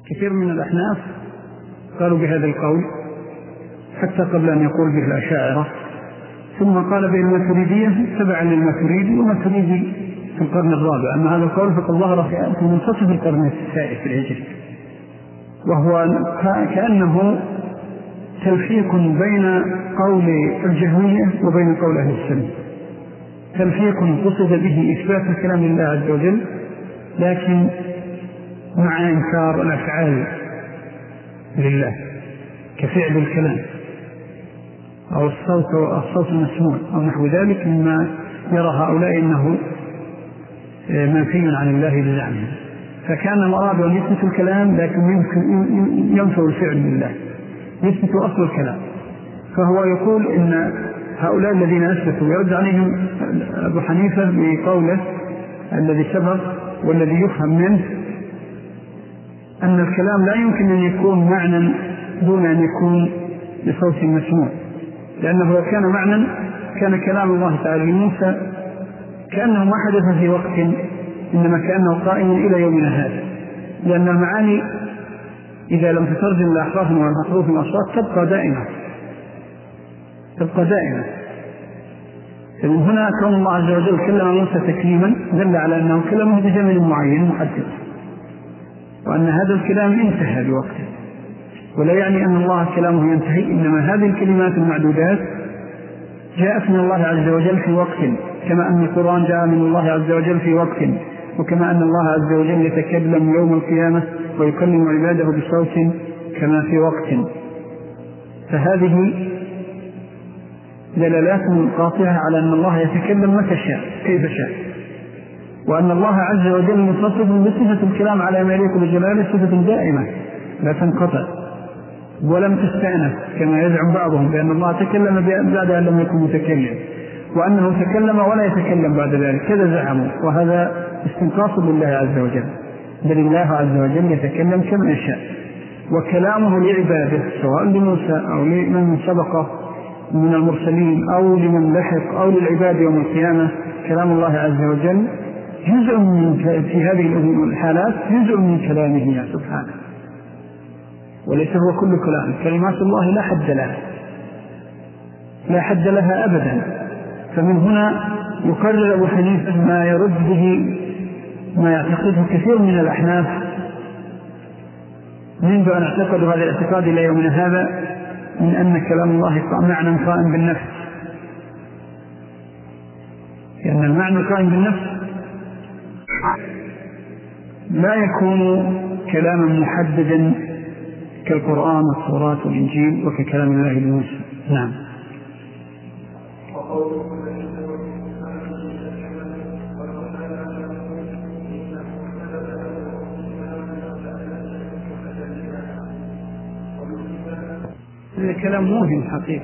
كثير من الأحناف قالوا بهذا القول حتى قبل أن يقول به الأشاعرة، ثم قال به الماتريدية تبعا للماتريدي، والماتريدي في القرن الرابع. أما هذا القول فقد ظهر في منتصف القرن الثالث الهجري، وهو كأنه تلفيق بين قول الجهمية وبين قول أهل السنة، تلفيق قصد به إثبات الكلام لله عز وجل لكن مع إنكار الأفعال لله كفعل الكلام أو الصوت المسموع أو نحو ذلك مما يرى هؤلاء أنه منفي عن الله بزعمه. فكان المراد أن يثبت الكلام لكن ينفي الفعل لله، يثبت أصل الكلام. فهو يقول إن هؤلاء الذين أثبتوا يرد عليهم أبو حنيفة بقوله الذي سبق والذي يفهم منه أن الكلام لا يمكن أن يكون معنى دون أن يكون بصوت مسموع، لأنه لو كان معنى كان كلام الله تعالى لموسى كأنه ما حدث في وقت، إنما كأنه قائم إلى يومنا هذا، لأن المعاني إذا لم تترجم لأحراف والحروف والأصوات تبقى دائمة. فمن هنا كون الله عز وجل كلم موسى تكليما دل على أنه كلمه بزمن معين محدد، وأن هذا الكلام انتهى بوقته، ولا يعني أن الله كلامه ينتهي، إنما هذه الكلمات المعدودات جاءت من الله عز وجل في وقت، كما أن القرآن جاء من الله عز وجل في وقت، وكما أن الله عز وجل يتكلم يوم القيامة ويكلم عباده بصوت كما في وقت. فهذه دلالات قاطعة على أن الله يتكلم متى شاء كيف شاء، وأن الله عز وجل متصف بصفة الكلام على ما يليق بجلاله صفة دائمة لا تنقطع ولم تستأنف كما يزعم بعضهم بأن الله تكلم بعد أن لم يكن متكلم، وأنه تكلم ولا يتكلم بعد ذلك، كذا زعموا، وهذا استنقاص لله عز وجل. بل الله عز وجل يتكلم كما يشاء، وكلامه لعباده سواء لموسى أو لمن سبقه من المرسلين أو لمن لحق أو للعباد يوم القيامة، كلام الله عز وجل جزء من في هذه الحالات جزء من كلامه سبحانه، وليس هو كل كلام. كلمات الله لا حد لها أبدا. فمن هنا يقرر أبو حنيفة ما يرد به ما يعتقده كثير من الأحناف منذ أن اعتقدوا هذا الاعتقاد إلى يومنا هذا، من أن كلام الله معنى قائم بالنفس، لأن المعنى القائم بالنفس لا يكون كلاما محددا كالقرآن والتوراة والإنجيل وككلام الله لموسى. نعم. الكلام موهم حقيقة،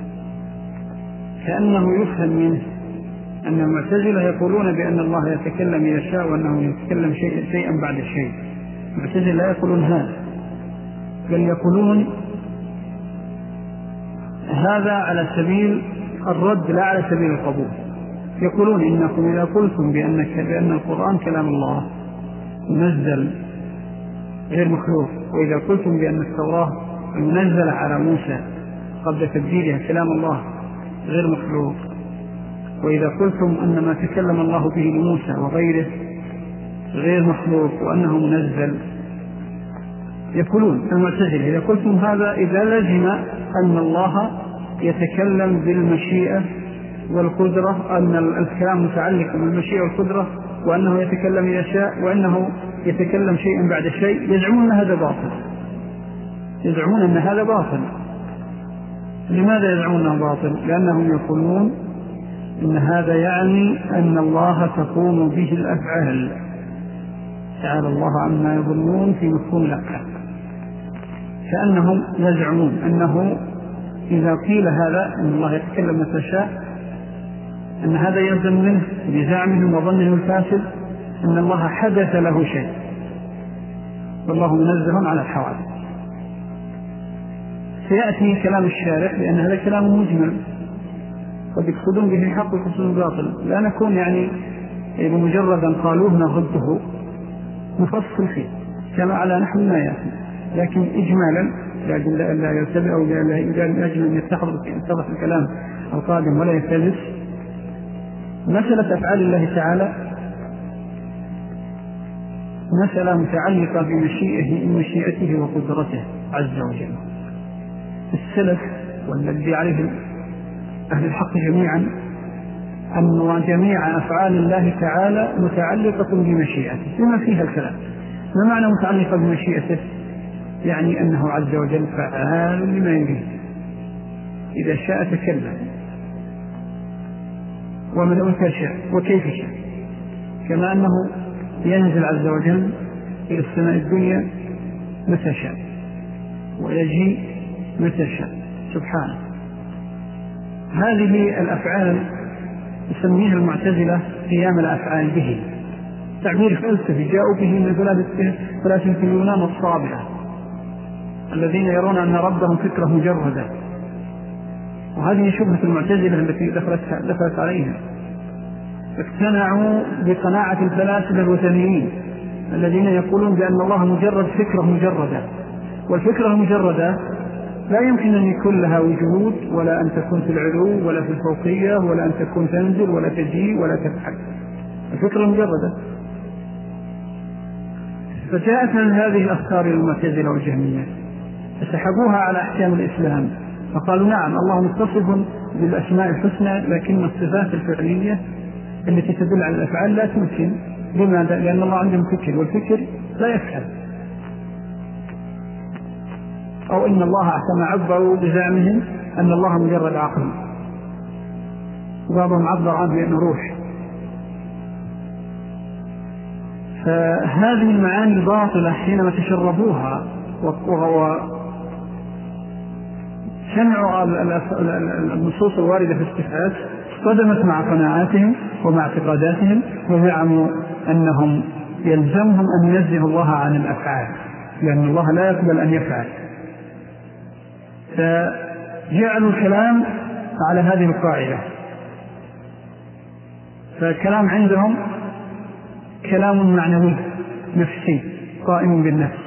كأنه يفهم منه أن المعتزلة يقولون بأن الله يتكلم يشاء وأنه يتكلم شيئا بعد شيء. المعتزلة لا يقولون هذا، بل يقولون هذا على سبيل الرد لا على سبيل القبول. يقولون إنكم إذا قلتم بأن القرآن كلام الله منزل غير مخلوق، وإذا قلتم بأن التوراة المنزلة على موسى قبل تبديلها كلام الله غير مخلوق، وإذا قلتم أن ما تكلم الله به لموسى وغيره غير مخلوق وأنه منزل، يقولون المعتزلة إذا قلتم هذا إذا لزم أن الله يتكلم بالمشيئة والقدرة، أن الكلام متعلق بالمشيئة والقدرة، وأنه يتكلم إذا شاء، وأنه يتكلم شيئا بعد شيء، يزعمون أن هذا باطل. لماذا يزعمون أنه باطل؟ لأنهم يقولون إن هذا يعني أن الله تقوم به الأفعال، تعالى الله عما يظنون في مفهوم الأفعال. كأنهم يزعمون أنه إذا قيل هذا أن الله يتكلم متى شاء، أن هذا يلزم منه بزعمهم وظنهم الفاسد أن الله حدث له شيء، والله منزه على الحوادث. سيأتي كلام الشارح لأن هذا كلام مجمل، قد يقصدون به الحق ويقصدون باطل، لا نكون يعني بمجرد أن قالوه نرده، نفصل فيه. كما على نحو ما يأتي، لكن إجمالا لأجل لا يرتبع أو لأجل أن يتضح الكلام القادم ولا يختلف. مسألة أفعال الله تعالى مسألة متعلقة بمشيئته وقدرته عز وجل. السلف والذي عليه أهل الحق جميعا أن جميع أفعال الله تعالى متعلقة بمشيئته بما فيها الكلام. ما معنى متعلقة بمشيئته؟ يعني أنه عز وجل فعال لما يريد، إذا شاء تكلم ومتى شاء وكيف شاء، كما أنه ينزل عز وجل إلى السماء الدنيا متى شاء ويجي متى شاء سبحانه. هذه الأفعال يسميها المعتزلة قيام الأفعال به، تعبير فلسفي جاءوا به من فلاسفة اليونان الصابئة الذين يرون أن ربهم فكرة مجردة، وهذه شبهة المعتزلة التي دخلت عليها. اقتنعوا بقناعة الفلاسفة الوثنيين الذين يقولون بأن الله مجرد فكرة مجردة، والفكرة المجردة لا يمكن أن يكون لها وجود ولا أن تكون في العلو ولا في الفوقية ولا أن تكون تنزل ولا تجيء ولا تفعل، الفكرة مجردة. فجاءت من هذه الأفكار المعتزلة والجهمية فسحبوها على أحكام الإسلام، فقالوا نعم الله متصف بالأسماء الحسنى، لكن الصفات الفعلية التي تدل على الأفعال لا تمكن. لماذا؟ لأن الله عنده فكر والفكر لا يفعل. أو إن الله كما عبروا بزعمهم أن الله مجرد عقل، وبعضهم عبر عنه بأنه روح. فهذه المعاني باطلة حينما تشربوها وسمعوا النصوص الواردة في الصفات اصطدمت مع قناعاتهم ومع اعتقاداتهم، وزعموا أنهم يلزمهم أن ينزه الله عن الأفعال لأن الله لا يقبل أن يفعل. فجعلوا الكلام على هذه القاعدة، فالكلام عندهم كلام معنوي نفسي قائم بالنفس،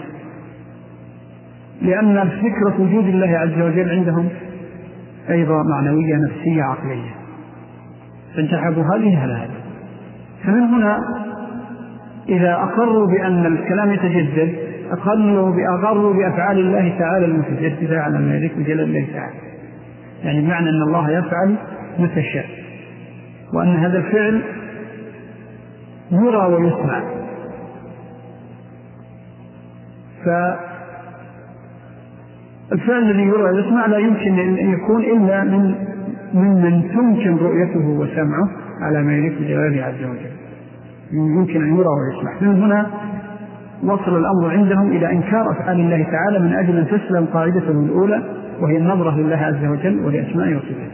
لأن الفكرة وجود الله عز وجل عندهم أيضا معنوية نفسية عقلية، فانتحبوا هذه هذا. فمن هنا إذا أقروا بأن الكلام يتجدد أقروا بأفعال الله تعالى المتجددة على ما يليق بجلال الله تعالى، يعني بمعنى أن الله يفعل متى شاء، وأن هذا الفعل يرى ويسمع. فالفعل الذي يرى ويسمع لا يمكن أن يكون إلا ممن تمكن رؤيته وسمعه على ما يليق بجلاله عز وجل، يمكن أن يرى ويسمع. من هنا وصل الأمر عندهم إلى إنكار أفعال الله تعالى من أجل أن تسلم قاعدته الأولى، وهي النظرة لله عز وجل ولأسمائه وصفاته.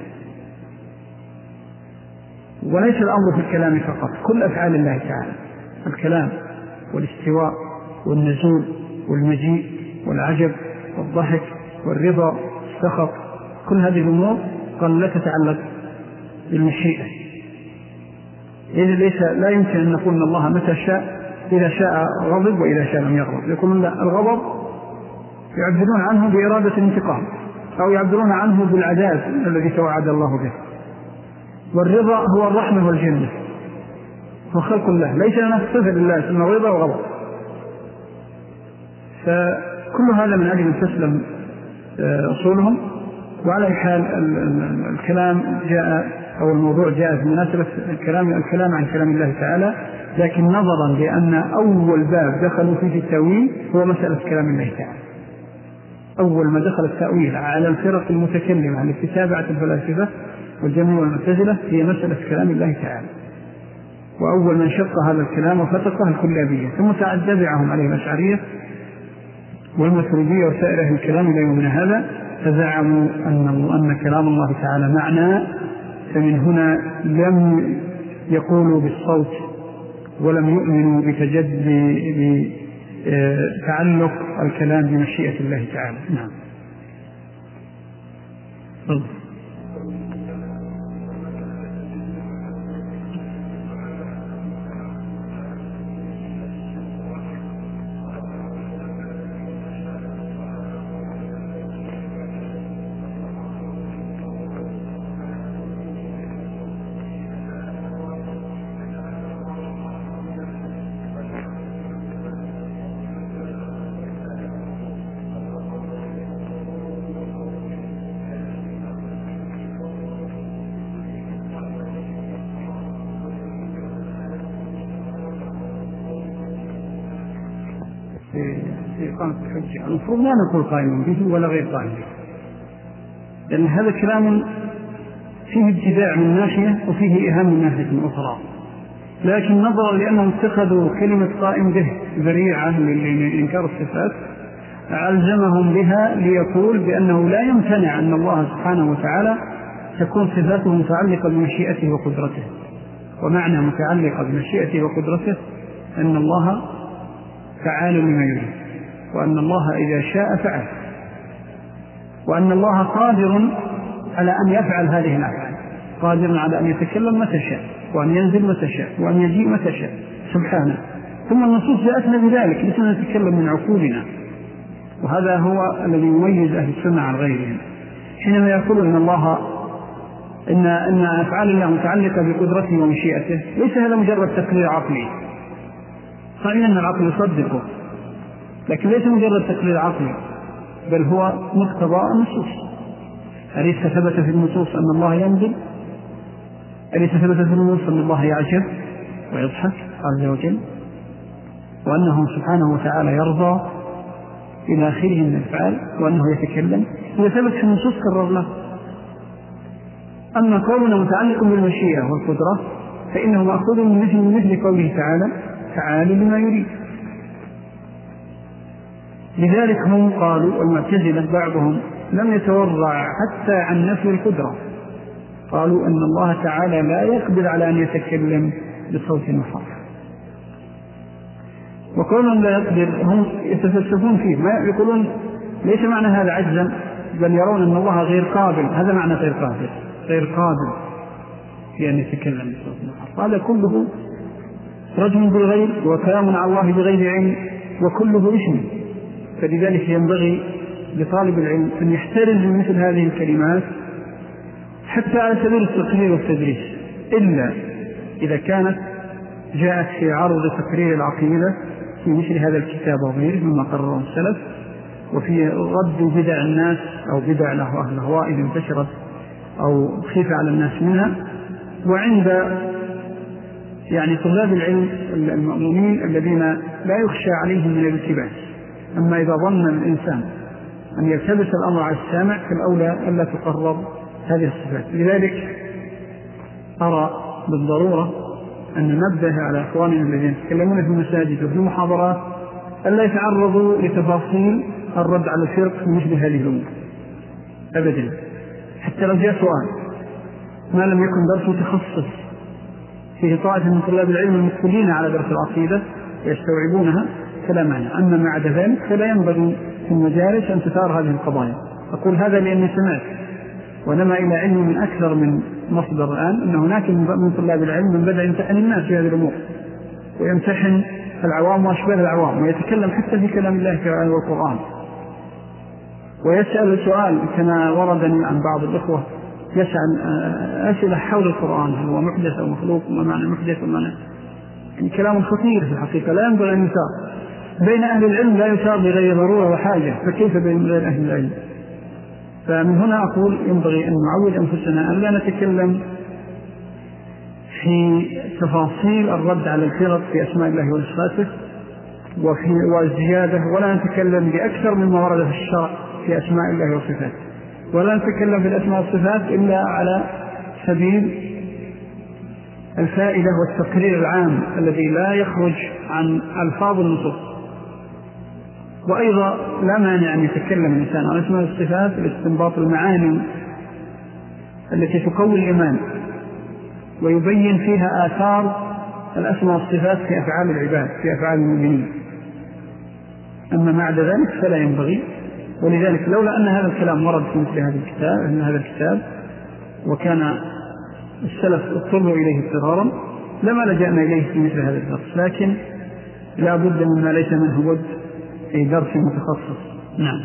وليس الأمر في الكلام فقط، كل أفعال الله تعالى، الكلام والاستواء والنزول والمجيء والعجب والضحك والرضا والسخط، كل هذه الأمور قال لا تتعلق بالمشيئة. لا يمكن أن نقول أن الله متى شاء، إذا شاء غضب وإذا شاء لم يغضب. يقولون لا، الغضب يعبرون عنه بإرادة الانتقام، أو يعبرون عنه بالعذاب الذي توعد الله به. والرضا هو الرحمة والجنة وخلق الله، ليس لنا صفة لله اسمه رضا وغضب. فكل هذا من أجل أن تسلم أصولهم. وعلى حال الكلام جاء أو الموضوع جاء في مناسبة الكلام عن كلام الله تعالى، لكن نظرا لأن أول باب دخلوا فيه التأويل هو مسألة كلام الله تعالى. أول ما دخل التأويل على الفرق المتكلمة التي تابعت الفلاسفة والجميع والمعتزلة هي مسألة كلام الله تعالى، وأول من شق هذا الكلام وفتقه الكلابية، ثم تبعهم عليه الأشعرية والماتريدية وسائر أهل الكلام إلى يومنا هذا، فزعموا أن كلام الله تعالى معنى. فمن هنا لم يقولوا بالصوت ولم يؤمنوا بتعلق الكلام بمشيئة الله تعالى. نعم. إقامة الحجة. المفروض لا نقول قائم به ولا غير قائم به، لأن هذا كلام فيه ابتداع من ناحية وفيه إهانة من ناحية أخرى. لكن نظرا لأنهم اتخذوا كلمة قائم به ذريعة لإنكار الصفات ألزمهم بها ليقول بأنه لا يمتنع أن الله سبحانه وتعالى تكون صفاته متعلقة بمشيئته وقدرته. ومعنى متعلقة بمشيئته وقدرته أن الله فعال لما يريد، وأن الله إذا شاء فعل، وأن الله قادر على أن يفعل هذه الأفعال، قادر على أن يتكلم متى شاء، وأن ينزل متى شاء، وأن يجيء متى شاء سبحانه. ثم النصوص جاءتنا بذلك، لسنا نتكلم من عقولنا. وهذا هو الذي يميز أهل السنة عن غيرهم، حينما يقول إن أفعال الله متعلقة بقدرته ومشيئته، ليس هذا مجرد تقرير عقلي، صحيح أن العقل يصدقه، لكن ليس مجرد تقرير عقلي، بل هو مقتضى النصوص. أليس ثبت في النصوص أن الله ينزل؟ أليس ثبت في النصوص أن الله يعجب ويضحك عز وجل، وأنه سبحانه وتعالى يرضى إلى آخره من الأفعال، وأنه يتكلم؟ إذا ثبت في النصوص كرر له. أما قولنا متعلق بالمشيئة والقدرة فإنه مأخوذ من مثل قوله تعالى تعالى لما يريد. لذلك هم قالوا المعتزلة بعضهم لم يتورع حتى عن نفي القدرة، قالوا أن الله تعالى لا يقدر على أن يتكلم بصوت محرف. وقولهم لا يقدر هم يتفلسفون فيه، ما يقولون ليس معنى هذا عجزا، بل يرون أن الله غير قابل. هذا معنى غير قادر، غير قادر في أن يتكلم بصوت محرف. هذا كله رجم بالغير وكلام على الله بغير علم، وكله إثم. فلذلك ينبغي لطالب العلم أن يحترز من مثل هذه الكلمات حتى على سبيل التقرير والتدريس، إلا إذا كانت جاءت في عرض تقرير العقيدة في مثل هذا الكتاب وغيره مما قرره السلف، وفي رد بدع الناس أو بدع الأهواء إذا انتشرت أو خيف على الناس منها، وعند يعني طلاب العلم المؤمنين الذين لا يخشى عليهم من الالتباس. أما إذا ظن الإنسان أن يلتبس الأمر على السامع فالأولى ألا تقرر هذه الصفات. لذلك أرى بالضرورة أن ننبه على أخواننا الذين يتكلمون في المساجد وفي المحاضرات ألا يتعرضوا لتفاصيل الرد على الفرق في مثل هذه الأمور أبدا، حتى لو جاء سؤال ما لم يكن درس تخصص فيه طائفة من طلاب العلم المقبلين على درس العقيدة يستوعبونها فلا معنى. أما ما عدا ذلك فلا ينبغي في المجالس أن تثار هذه القضايا. أقول هذا لأني سمعت ونما إلى علم من أكثر من مصدر الآن أن هناك من طلاب العلم من بدأ يمتحن الناس في هذه الأمور، ويمتحن العوام وأشباه العوام، ويتكلم حتى في كلام الله تعالى والقرآن، ويسأل سؤال كما وردني عن بعض الإخوة يسأل أسئلة حول القرآن هل هو محدث أو مخلوق، وما معنى محدث وما يعني كلام خطير في الحقيقة لا ينبغي أن يثار بين أهل العلم، لا يثار بغير ضرورة وحاجة، فكيف بين غير أهل العلم؟ فمن هنا أقول ينبغي أن نعود أنفسنا أن لا نتكلم في تفاصيل الرد على الفرق في أسماء الله وصفاته والزيادة، ولا نتكلم بأكثر مما ورد في الشرع في أسماء الله وصفاته، ولا نتكلم في الأسماء والصفات إلا على سبيل الفائدة والتقرير العام الذي لا يخرج عن ألفاظ النصوص. وأيضا لا مانع أن يتكلم الإنسان عن أسماء الصفات لاستنباط المعاني التي تقوي الإيمان ويبين فيها آثار الأسماء والصفات في أفعال العباد في أفعال المؤمنين. أما ما عدا ذلك فلا ينبغي. ولذلك لولا أن هذا الكلام ورد في مثل هذا الكتاب وكان السلف اضطروا إليه اضطرارا لما لجأنا إليه في مثل هذا الدرس، لكن لا بد مما ليس منه بد في درس متخصص. نعم.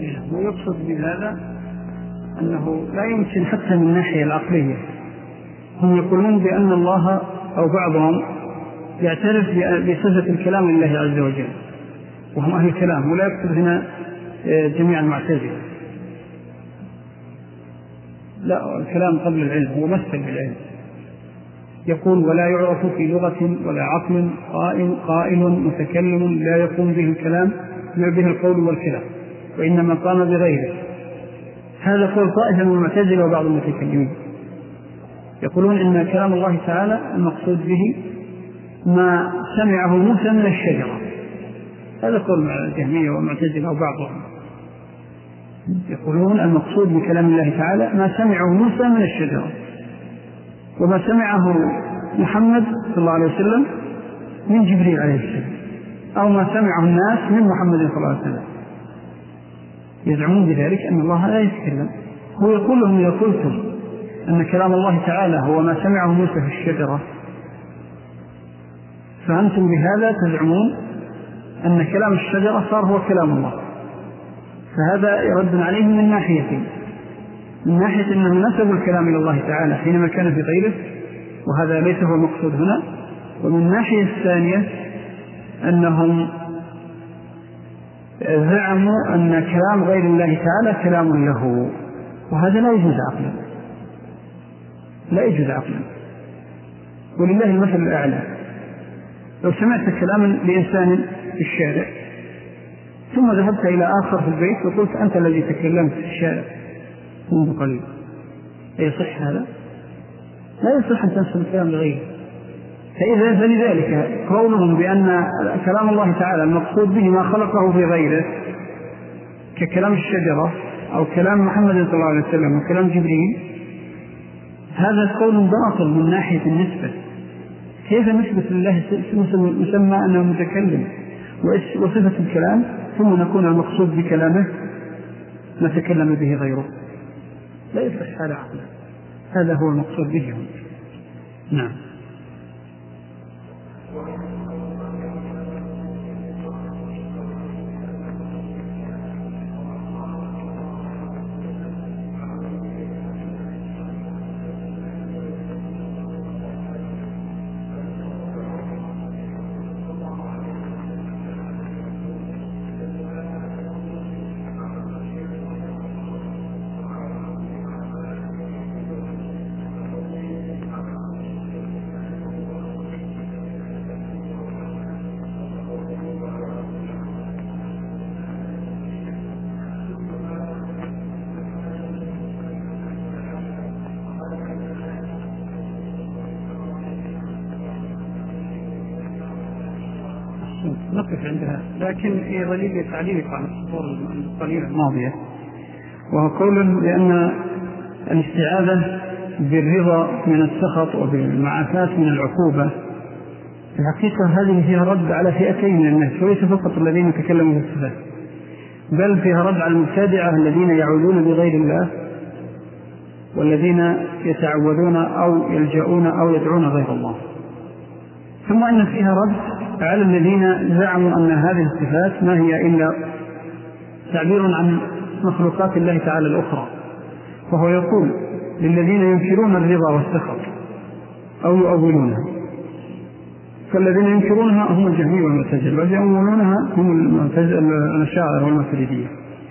ويقصد بهذا أنه لا يمكن حتى من الناحية العقلية. هم يقولون بأن الله أو بعضهم يعترف بصفة الكلام لله عز وجل، وهم أهل الكلام، ولا يقصد هنا جميع المعتزلة، لا، الكلام قبل العلم هو مثل بالعلم. يقول ولا يعرف في لغة ولا عقل قائل متكلم لا يقوم به الكلام به القول والكلام، وإنما قام بغيره. هذا قول طائفة من المعتزلة وبعض المتكلمين، يقولون إن كلام الله تعالى المقصود به ما سمعه موسى من الشجرة. هذا قول الجهمية والمعتزلة وبعضهم، يقولون المقصود بكلام الله تعالى ما سمعه موسى من الشجرة، وما سمعه محمد صلى الله عليه وسلم من جبريل عليه السلام، أو ما سمعه الناس من محمد صلى الله عليه وسلم. يزعمون بذلك أن الله لا يتكلم. هو يقول لهم إذا قلتم أن كلام الله تعالى هو ما سمعه موسى في الشجرة، فأنتم بهذا تزعمون أن كلام الشجرة صار هو كلام الله. فهذا يرد عليهم من ناحيتين: من ناحية أنهم نسبوا الكلام إلى الله تعالى حينما كان في غيره، وهذا ليس هو المقصود هنا. ومن الناحية الثانية أنهم زعموا أن كلام غير الله تعالى كلام له، وهذا لا يجوز عقلا، لا يجوز عقلا. ولله المثل الأعلى. لو سمعت كلاما لإنسان في الشارع ثم ذهبت إلى آخر في البيت وقلت أنت الذي تكلمت في الشارع منذ قليل، يصح هذا؟ لا يصح أن تنسب الكلام لغيره. فلذلك قولهم بأن كلام الله تعالى المقصود به ما خلقه في غيره ككلام الشجرة أو كلام محمد صلى الله عليه وسلم وكلام جبريل، هذا قول باطل من ناحية النسبة. كيف نسبة لله مسمى أنه متكلم وصفة الكلام ثم نكون المقصود بكلامه ما تكلم به غيره؟ لا يصح هذا عقلا. هذا هو المقصود به. نعم. نقف عندها، لكن ضليل تعليق عن السطور القليلة الماضية، وهو قول بأن الاستعاذة بالرضا من السخط وبالمعافاة من العقوبة في الحقيقة هذه فيها رد على فئتين من الناس، وليس فقط الذين يتكلموا في الصفات، بل فيها رد على المبتدعة الذين يعودون بغير الله والذين يتعوذون أو يلجؤون أو يدعون غير الله. ثم أن فيها رد على الذين زعموا أن هذه الصفات ما هي إلا تعبير عن مخلوقات الله تعالى الأخرى. فهو يقول للذين ينكرون الرضا والسخط أو يؤولونها، فالذين ينكرونها هم الجهمية والمعتزلة، والذين يؤولونها هم الأشاعرة والماتريدية.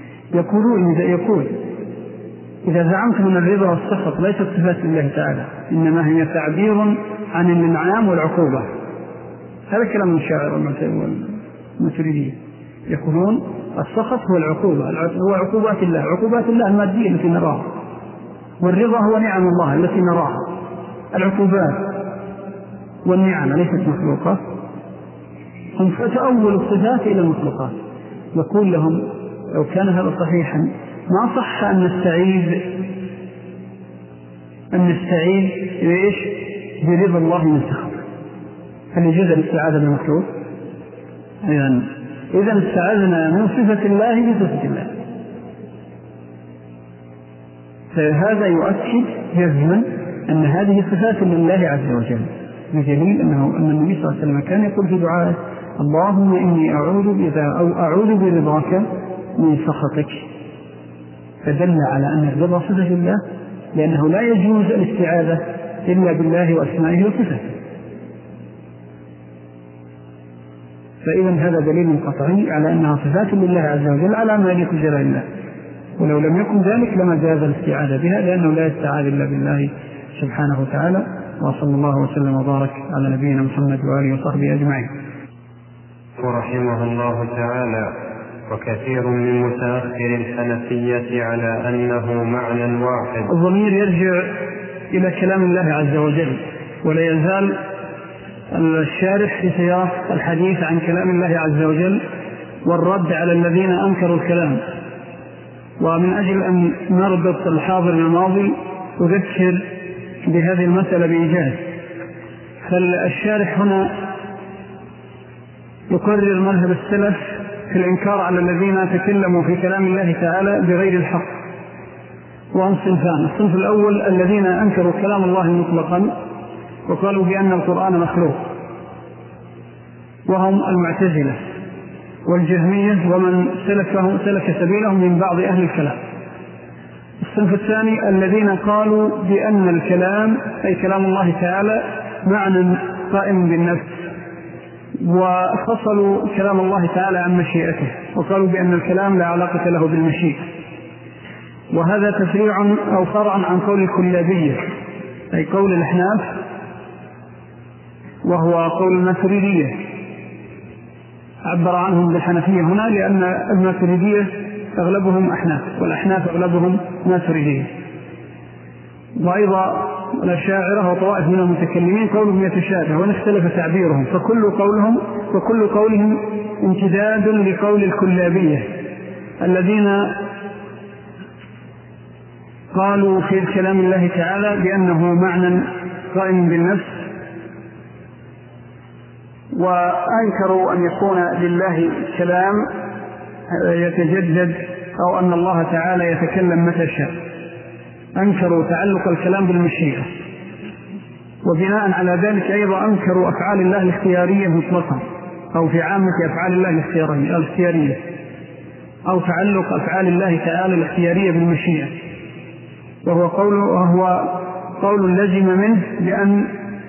يقول إذا زعمت من الرضا والسخط ليست صفات لله تعالى، إنما هي تعبير عن الإنعام والعقوبة. هذا كلام الشاعر والماتريدية. يقولون السخط هو العقوبة، هو عقوبات الله، عقوبات الله المادية التي نراها، والرضا هو نعم الله التي نراها. العقوبات والنعم ليست مخلوقة، هم فتأول الصفات إلى المخلوقات. يقول لهم لو كان هذا صحيحا ما صح أن نستعيذ إيش برضا الله من سخط. هل يجوز الاستعاذة بالمخلوق؟ إذا استعاذنا من صفة الله بصفة الله. فهذا يؤكد جزما أن هذه صفات لله عز وجل، بدليل أن النبي صلى الله عليه وسلم كان يقول في دعائه اللهم إني أعوذ برضاك من سخطك. فدل على أن الرضا صفة لله، لأنه لا يجوز الاستعاذة إلا بالله وأسمائه وصفاته. فإذا هذا دليل قطعي على أنها صفات لله عز وجل على ما يليق بجلال الله، ولو لم يكن ذلك لما جاز الاستعاذة بها، لأنه لا يستعاذ إلا بالله سبحانه وتعالى. وصلى الله وسلم وبارك على نبينا محمد وآله وصحبه أجمعين. رحمه الله تعالى: وكثير من متأخر الحنفية على أنه معنى واحد. الضمير يرجع إلى كلام الله عز وجل، ولا يزال الشارح في سياق الحديث عن كلام الله عز وجل والرد على الذين أنكروا الكلام. ومن أجل أن نربط الحاضر بالماضي أذكر بهذه المسألة بإيجاز. فالشارح هنا يقرر مذهب السلف في الإنكار على الذين تكلموا في كلام الله تعالى بغير الحق، وهم صنفان: الصنف الأول الذين أنكروا كلام الله مطلقا وقالوا بأن القرآن مخلوق، وهم المعتزلة والجهمية ومن سلك سبيلهم من بعض أهل الكلام. الصنف الثاني الذين قالوا بأن الكلام أي كلام الله تعالى معنى قائم بالنفس، وفصلوا كلام الله تعالى عن مشيئته وقالوا بأن الكلام لا علاقة له بالمشيئة. وهذا تفريع أو فرع عن قول الكلابية أي قول الأحناف، وهو قول الماتريدية. عبر عنهم بالحنفية هنا لأن الماتريدية أغلبهم أحناف، والأحناف أغلبهم ماتريدية. وأيضا الأشاعرة وطوائف من المتكلمين قولهم يتشابه وإن اختلف تعبيرهم، فكل قولهم امتداد لقول الكلابية الذين قالوا في كلام الله تعالى بأنه معنى قائم بالنفس، وأنكروا أن يكون لله كلام يتجدد أو أن الله تعالى يتكلم متى شاء. أنكروا تعلق الكلام بالمشيئة، وبناء على ذلك أيضا أنكروا أفعال الله الاختيارية مطلقا أو في عامة أفعال الله الاختيارية أو تعلق أفعال الله تعالى الاختيارية بالمشيئة، وهو قول لزم منه بأن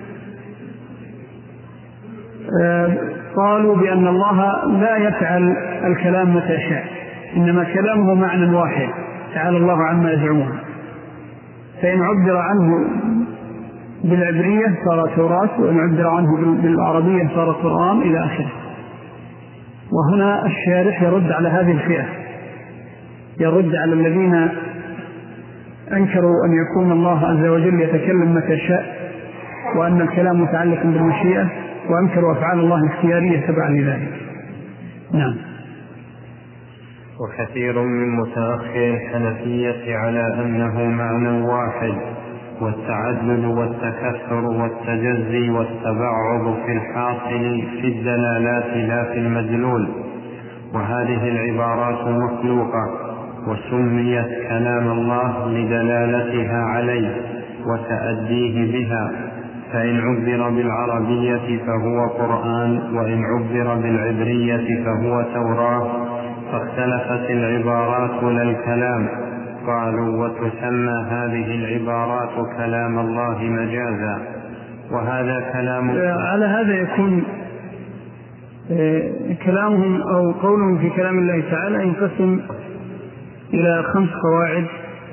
قالوا بأن الله لا يفعل الكلام متى شاء، إنما كلامه معنى واحد تعالى الله عما يزعمون. فإن عبر عنه بالعبرية صار توراة، وإن عبر عنه بالعربية صار قرآن إلى آخره. وهنا الشارح يرد على هذه الفئة، يرد على الذين أنكروا أن يكون الله عز وجل يتكلم متى شاء وأن الكلام متعلق بالمشيئة، وأنكروا أفعال الله الاختيارية تبعا لذلك. نعم. وكثير من متأخر الحنفية على أنه معنى واحد، والتعدد والتكثر والتجزي والتبعض في الحاصل في الدلالات لا في المدلول. وهذه العبارات مخلوقة وسميت كلام الله لدلالتها عليه وتأديه بها، فإن عبر بالعربية فهو قرآن، وإن عبر بالعبرية فهو توراة، فاختلفت العبارات لا الكلام. قالوا: وتسمى هذه العبارات كلام الله مجازا، وهذا كلام. على هذا يكون كلامهم أو قولهم في كلام الله تعالى ينقسم إلى 5 قواعد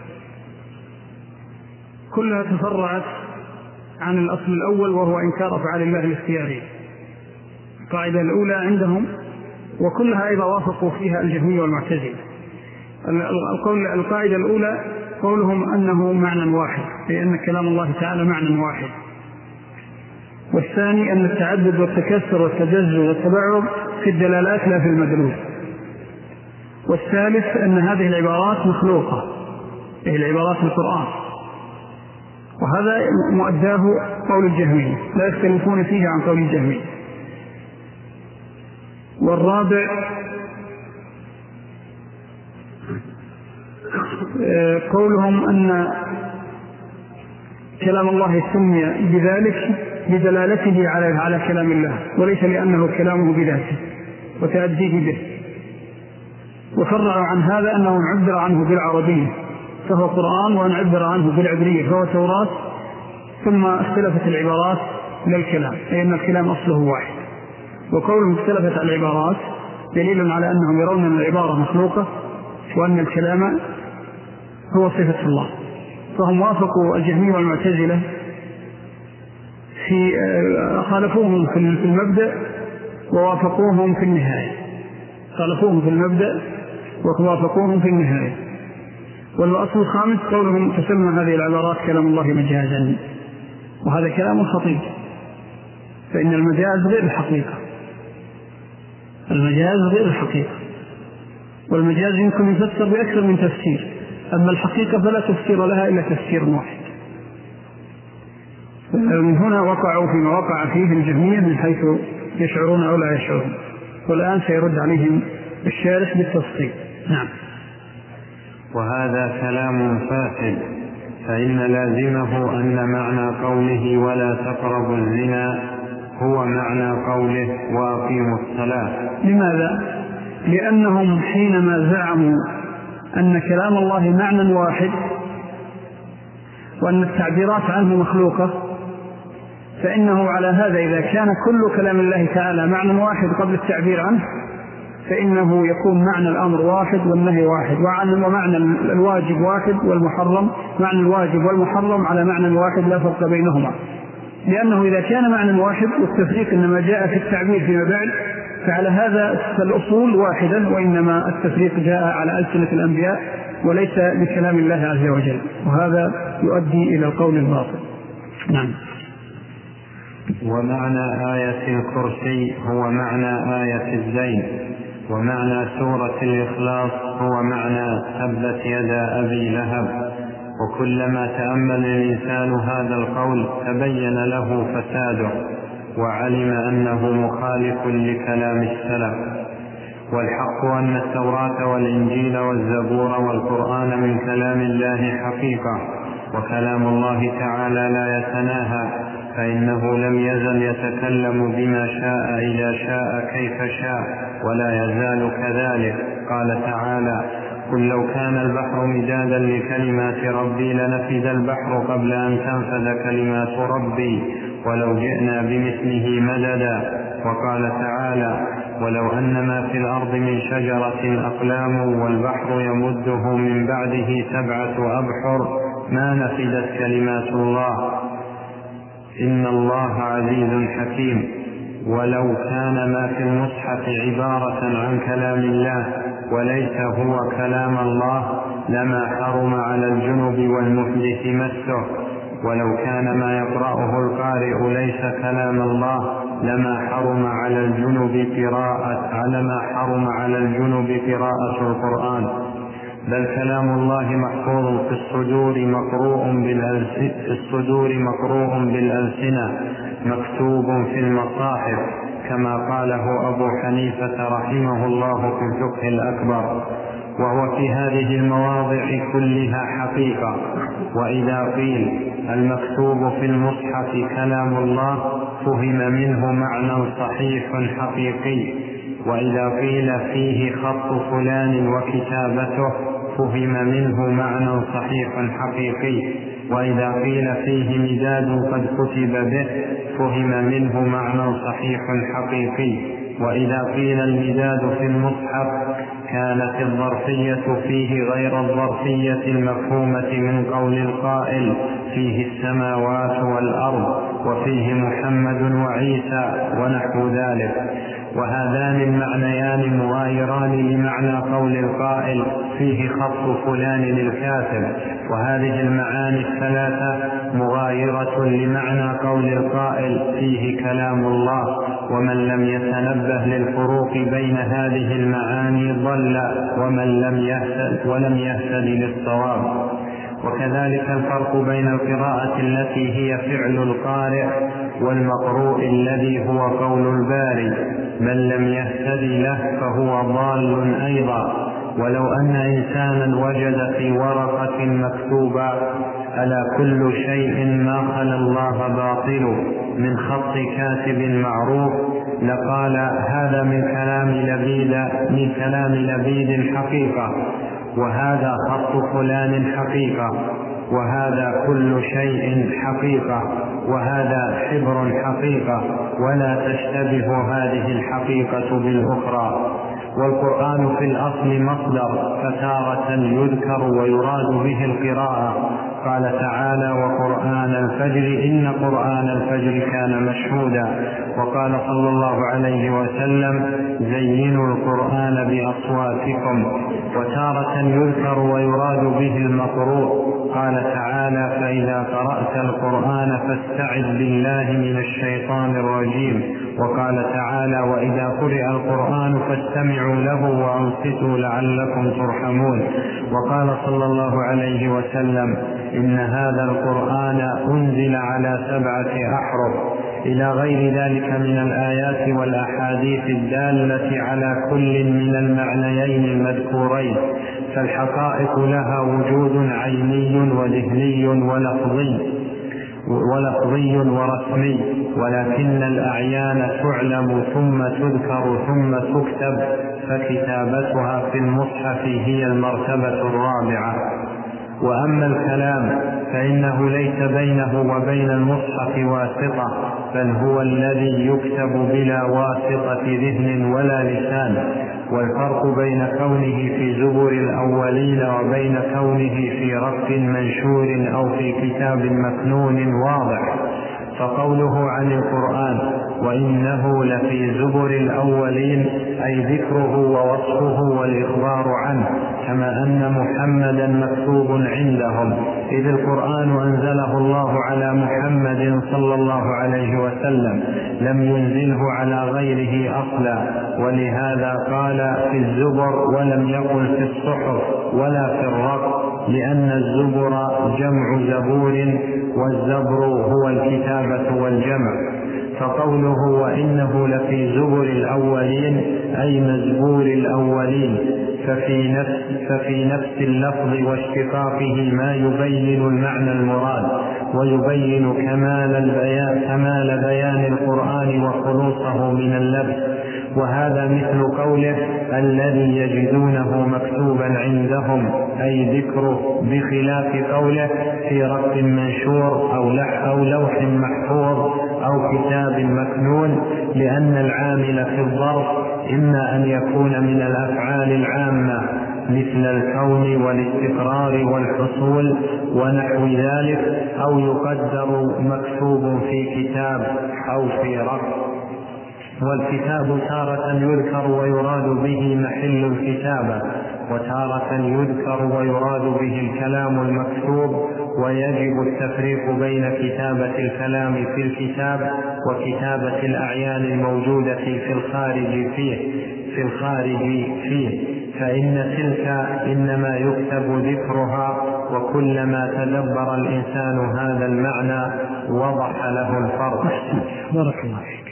كلها تفرعت عن الأصل الأول، وهو إنكار أفعال الله الاختيارية. القاعدة الأولى عندهم وكلها أيضا وافقوا فيها الجهمية والمعتزلة. القاعدة الأولى قولهم أنه معنى واحد، أي أن كلام الله تعالى معنى واحد. والثاني أن التعدد والتكسر والتجزء والتبعض في الدلالات لا في المدلول. والثالث أن هذه العبارات مخلوقة، هي العبارات القرآن، وهذا مؤداه قول الجهمية، لا يختلفون فيه عن قول الجهمية. والرابع قولهم أن كلام الله سمي بذلك بدلالته على كلام الله، وليس لأنه كلامه بذاته وتأديه به. وفرعوا عن هذا أنه عبر عنه بالعربية فهو قرآن، وأن عبر عنه بالعبرية فهو توراة، ثم اختلفت العبارات للكلام، أي أن الكلام أصله واحد. وقولهم اختلفت العبارات دليل على أنهم يرون أن العبارة مخلوقة وأن الكلام هو صفة الله. فهم وافقوا الجهمية والمعتزلة خالفوهم في المبدأ ووافقوهم في النهاية، خالفوهم في المبدأ ووافقوهم في النهاية. والأصل الخامس قولهم تسمى هذه العبارات كلام الله مجازا، وهذا كلام خطير، فإن المجاز غير الحقيقة، المجاز غير الحقيقة، والمجاز يمكن يفسر بأكثر من تفسير، أما الحقيقة فلا تفسير لها إلا تفسير واحد. من هنا وقعوا فيما وقع فيه الجهمية من حيث يشعرون أو لا يشعرون، والآن سيرد عليهم الشارح بالتفصيل. نعم. وهذا كلام فاسد، فإن لازمه أن معنى قوله ولا تقربوا الزنا هو معنى قوله وأقيموا الصلاة. لماذا؟ لأنهم حينما زعموا أن كلام الله معنى واحد وأن التعبيرات عنه مخلوقة، فإنه على هذا إذا كان كل كلام الله تعالى معنى واحد قبل التعبير عنه فإنه يكون معنى الأمر واحد والنهي واحد، ومعنى الواجب واحد والمحرم، معنى الواجب والمحرم على معنى واحد لا فرق بينهما، لأنه إذا كان معنى واحد والتفريق إنما جاء في التعبير فيما بعد فعلى هذا فالأصول واحدا، وإنما التفريق جاء على ألسنة الأنبياء وليس بكلام الله عز وجل، وهذا يؤدي إلى القول الباطل. نعم. ومعنى آية الكرسي هو معنى آية الزين، ومعنى سورة الإخلاص هو معنى تبت يدا أبي لهب. وكلما تأمل الإنسان هذا القول تبين له فساده، وعلم أنه مخالف لكلام السلف. والحق أن التوراة والإنجيل والزبور والقرآن من كلام الله حقيقة، وكلام الله تعالى لا يتناهى، فإنه لم يزل يتكلم بما شاء إذا شاء كيف شاء، ولا يزال كذلك. قال تعالى: قل لو كان البحر مدادا لكلمات ربي لنفد البحر قبل أن تنفد كلمات ربي ولو جئنا بمثله مددا. وقال تعالى: ولو أن ما في الأرض من شجرة أقلام والبحر يمده من بعده 7 أبحر ما نفدت كلمات الله إن الله عزيز حكيم. ولو كان ما في المصحف عبارة عن كلام الله وليس هو كلام الله لما حرم على الجنب والمحدث مسه. ولو كان ما يقرأه القارئ ليس كلام الله لما حرم على قراءة القرآن. بل كلام الله محفوظ في الصدور مقروء بالألسنة مكتوب في المصاحف، كما قاله أبو حنيفة رحمه الله في الفقه الأكبر، وهو في هذه المواضع كلها حقيقة. وإذا قيل المكتوب في المصحف كلام الله فهم منه معنى صحيح حقيقي، وإذا قيل فيه خط فلان وكتابته فهم منه معنى صحيح حقيقي، وإذا قيل فيه مداد قد كتب به فهم منه معنى صحيح حقيقي. وإذا قيل المداد في المصحف كانت الظرفية فيه غير الظرفية المفهومة من قول القائل فيه السماوات والأرض وفيه محمد وعيسى ونحو ذلك. وهذان المعنيان مغايران لمعنى قول القائل فيه خط فلان الكاتب، وهذه المعاني الثلاثة مغايرة لمعنى قول القائل فيه كلام الله. ومن لم يتنبه للفروق بين هذه المعاني ضل ولم يهتد للصواب. وكذلك الفرق بين القراءة التي هي فعل القارئ والمقروء الذي هو قول الباري، من لم يهتد له فهو ضال أيضا. ولو أن إنسانا وجد في ورقة مكتوبة ألا كل شيء ما خلا الله باطل من خط كاتب معروف لقال هذا من كلام لبيد حقيقة، وهذا خط فلان حقيقة، وهذا كل شيء حقيقة، وهذا حبر حقيقة، ولا تشتبه هذه الحقيقة بالأخرى. والقرآن في الأصل مصدر، فتارة يذكر ويراد به القراءة. قال تعالى وقرآن الفجر إن قرآن الفجر كان مشهودا. وقال صلى الله عليه وسلم زينوا القرآن بأصواتكم. وتارة يذكر ويراد به المقروء. قال تعالى فإذا قرأت القرآن فاستعذ بالله من الشيطان الرجيم. وقال تعالى وإذا قرئ القرآن فاستمعوا له وأنصتوا لعلكم ترحمون. وقال صلى الله عليه وسلم إن هذا القرآن أنزل على 7 أحرف، إلى غير ذلك من الآيات والأحاديث الدالة على كل من المعنيين المذكورين. فالحقائق لها وجود عيني وذهني ولفظي ورسمي، ولكن الأعيان تعلم ثم تذكر ثم تكتب، فكتابتها في المصحف هي المرتبة الرابعة. وأما الكلام فإنه ليس بينه وبين المصحف واسطة، بل هو الذي يكتب بلا واسطة ذهن ولا لسان. والفرق بين كونه في زبر الأولين وبين كونه في رق منشور أو في كتاب مكنون واضح. فقوله عن القرآن وإنه لفي زبر الأولين أي ذكره ووصفه والإخبار عنه، كما أن محمدا مكتوب عندهم، إذ القرآن أنزله الله على محمد صلى الله عليه وسلم، لم ينزله على غيره أصلا. ولهذا قال في الزبر ولم يقل في الصحف ولا في الرق، لأن الزبر جمع زبور، والزبر هو الكتابة والجمع. فقوله وإنه لفي زبر الأولين أي مزبور الأولين، ففي نفس اللفظ واشتقاقه ما يبين المعنى المراد، ويبين كمال بيان القرآن وخلوصه من اللبس. وهذا مثل قوله الذي يجدونه مكتوبا عندهم، أي ذكره، بخلاف قوله في رق منشور أو لوح محفوظ أو كتاب مكنون، لأن العامل في الظرف إما أن يكون من الأفعال العامة مثل الكون والاستقرار والحصول ونحو ذلك، أو يقدر مكتوب في كتاب أو في رق. والكتاب تارة يذكر ويراد به محل الكتابة، وتارة يذكر ويراد به الكلام المكتوب. ويجب التفريق بين كتابة الكلام في الكتاب وكتابة الأعيان الموجودة في الخارج فيه، فإن تلك إنما يكتب ذكرها، وكلما تدبر الإنسان هذا المعنى وضح له الفرق. بارك الله فيك.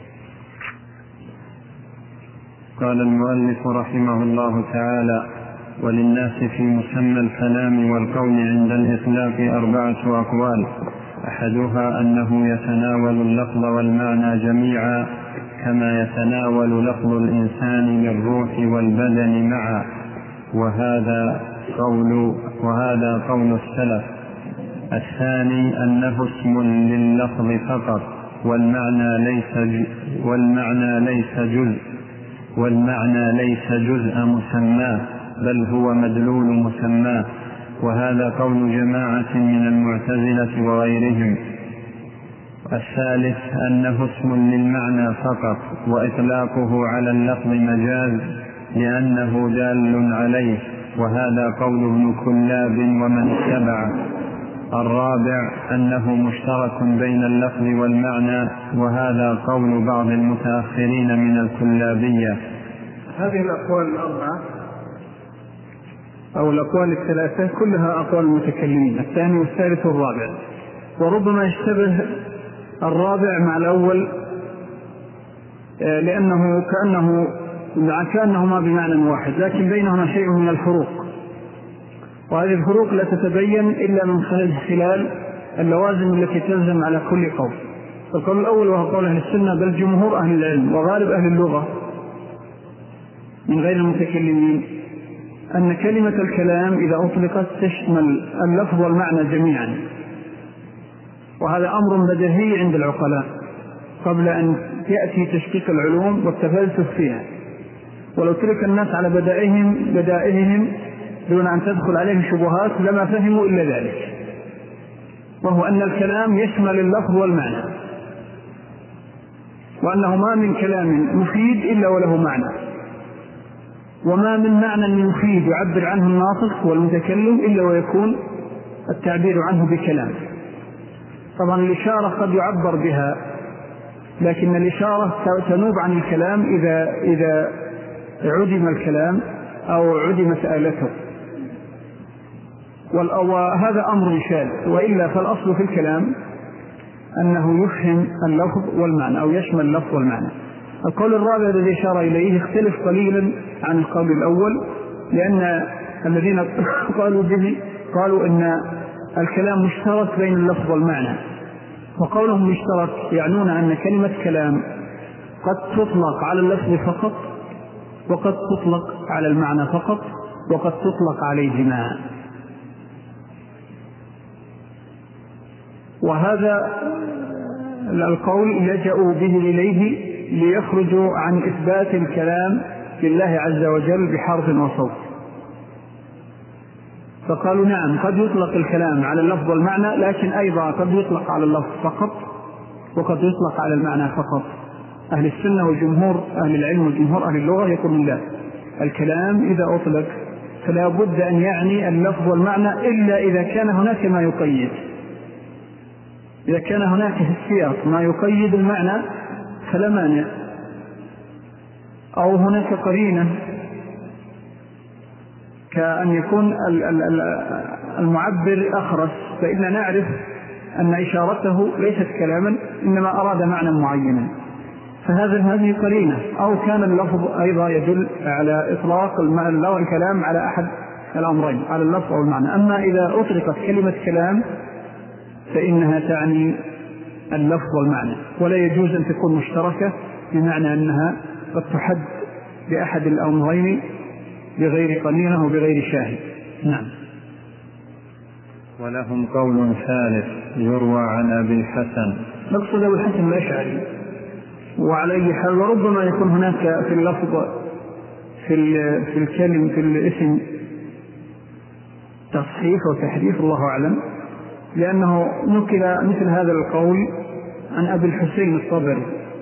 قال المؤلف رحمه الله تعالى: وللناس في مسمى الكلام والقول عند الإطلاق 4 أقوال، أحدها أنه يتناول اللفظ والمعنى جميعا، كما يتناول لفظ الإنسان للروح والبدن معا، وهذا قول السلف. الثاني أنه اسم لللفظ فقط، والمعنى ليس جزء مسماه، بل هو مدلول مسماه، وهذا قول جماعة من المعتزلة وغيرهم. الثالث أنه اسم للمعنى فقط، وإطلاقه على اللفظ مجاز لأنه دال عليه، وهذا قول ابن كلاب ومن اتبعه. الرابع أنه مشترك بين اللفظ والمعنى، وهذا قول بعض المتأخرين من الكلابية. هذه الأقوال الأربعة أو الأقوال الثلاثة كلها أقوال المتكلمين، الثاني والثالث والرابع، وربما يشتبه الرابع مع الأول لأنه كأنهما بمعنى واحد، لكن بينهما شيء من الفروق. وهذه الفروق لا تتبين إلا من خلال اللوازم التي تلزم على كل قول. القول الأول وهو قول أهل السنة بل جمهور أهل العلم وغالب أهل اللغة من غير المتكلمين أن كلمة الكلام إذا أطلقت تشمل اللفظ والمعنى جميعا، وهذا أمر بديهي عند العقلاء قبل أن يأتي تشقيق العلوم والتفلسف فيها. ولو ترك الناس على بدائهم دون أن تدخل عليهم شبهات لما فهموا إلا ذلك، وهو أن الكلام يشمل اللفظ والمعنى، وأنه ما من كلام مفيد إلا وله معنى، وما من معنى مفيد يعبر عنه الناطق والمتكلم إلا ويكون التعبير عنه بكلام. طبعا الإشارة قد يعبر بها، لكن الإشارة تنوب عن الكلام إذا عدم الكلام أو عدمت آلته، وهذا أمر شاذ، وإلا فالأصل في الكلام أنه يفهم اللفظ والمعنى أو يشمل اللفظ والمعنى. القول الرابع الذي أشار إليه يختلف قليلا عن القول الأول، لأن الذين قالوا به قالوا أن الكلام مشترك بين اللفظ والمعنى، وقولهم مشترك يعنون أن كلمة كلام قد تطلق على اللفظ فقط، وقد تطلق على المعنى فقط، وقد تطلق عليهما. وهذا القول لجأوا به إليه ليخرجوا عن إثبات الكلام لله عز وجل بحرف وصوت، فقالوا نعم قد يطلق الكلام على اللفظ والمعنى، لكن أيضا قد يطلق على اللفظ فقط وقد يطلق على المعنى فقط. أهل السنة وجمهور أهل العلم وجمهور أهل اللغة يقولون لا، الكلام إذا أطلق فلا بد أن يعني اللفظ والمعنى إلا إذا كان هناك ما يقيد. إذا كان هناك في السياق ما يقيد المعنى فلا مانع، أو هناك قرينة كأن يكون المعبر أخرس، فإننا نعرف أن إشارته ليست كلاما إنما أراد معنى معينا، هذه قرينة. أو كان اللفظ أيضا يدل على إطلاق الكلام على أحد الأمرين، على اللفظ أو المعنى. أما إذا أطلقت كلمة كلام فإنها تعني اللفظ والمعنى، ولا يجوز أن تكون مشتركة، بمعنى أنها قد تحد بأحد الأمرين بغير قرينة وبغير شاهد. نعم. ولهم قول ثالث يروى عن أبي الحسن، نقصد أبو الحسن الأشعري، وعلى أي حال وربما يكون هناك في اللفظ في الكلم في الاسم تصحيح وتحريف، الله أعلم، لأنه نقل مثل هذا القول عن أبي الحسين الصبري،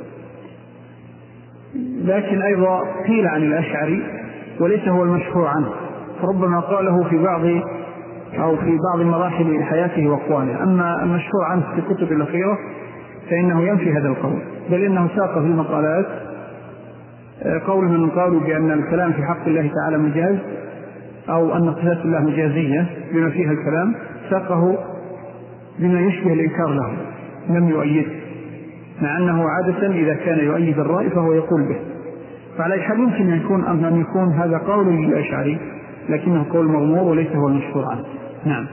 لكن أيضا قيل عن الأشعري وليس هو المشهور عنه، فربما قاله في بعض مراحل حياته وأقواله. أما المشهور عنه في الكتب الأخيرة فإنه ينفي هذا القول، بل إنه ساق في المقالات قول من قالوا بأن الكلام في حق الله تعالى مجاز، أو أن صفات الله مجازية بما فيها الكلام، ساقه بما يشبه الإنكار له، لم يؤيده، مع أنه عادة إذا كان يؤيد الرأي فهو يقول به. فعلى حال يمكن أن يكون هذا قول للأشعري، لكنه قول مغمور وليس هو المشهور عنه. نعم.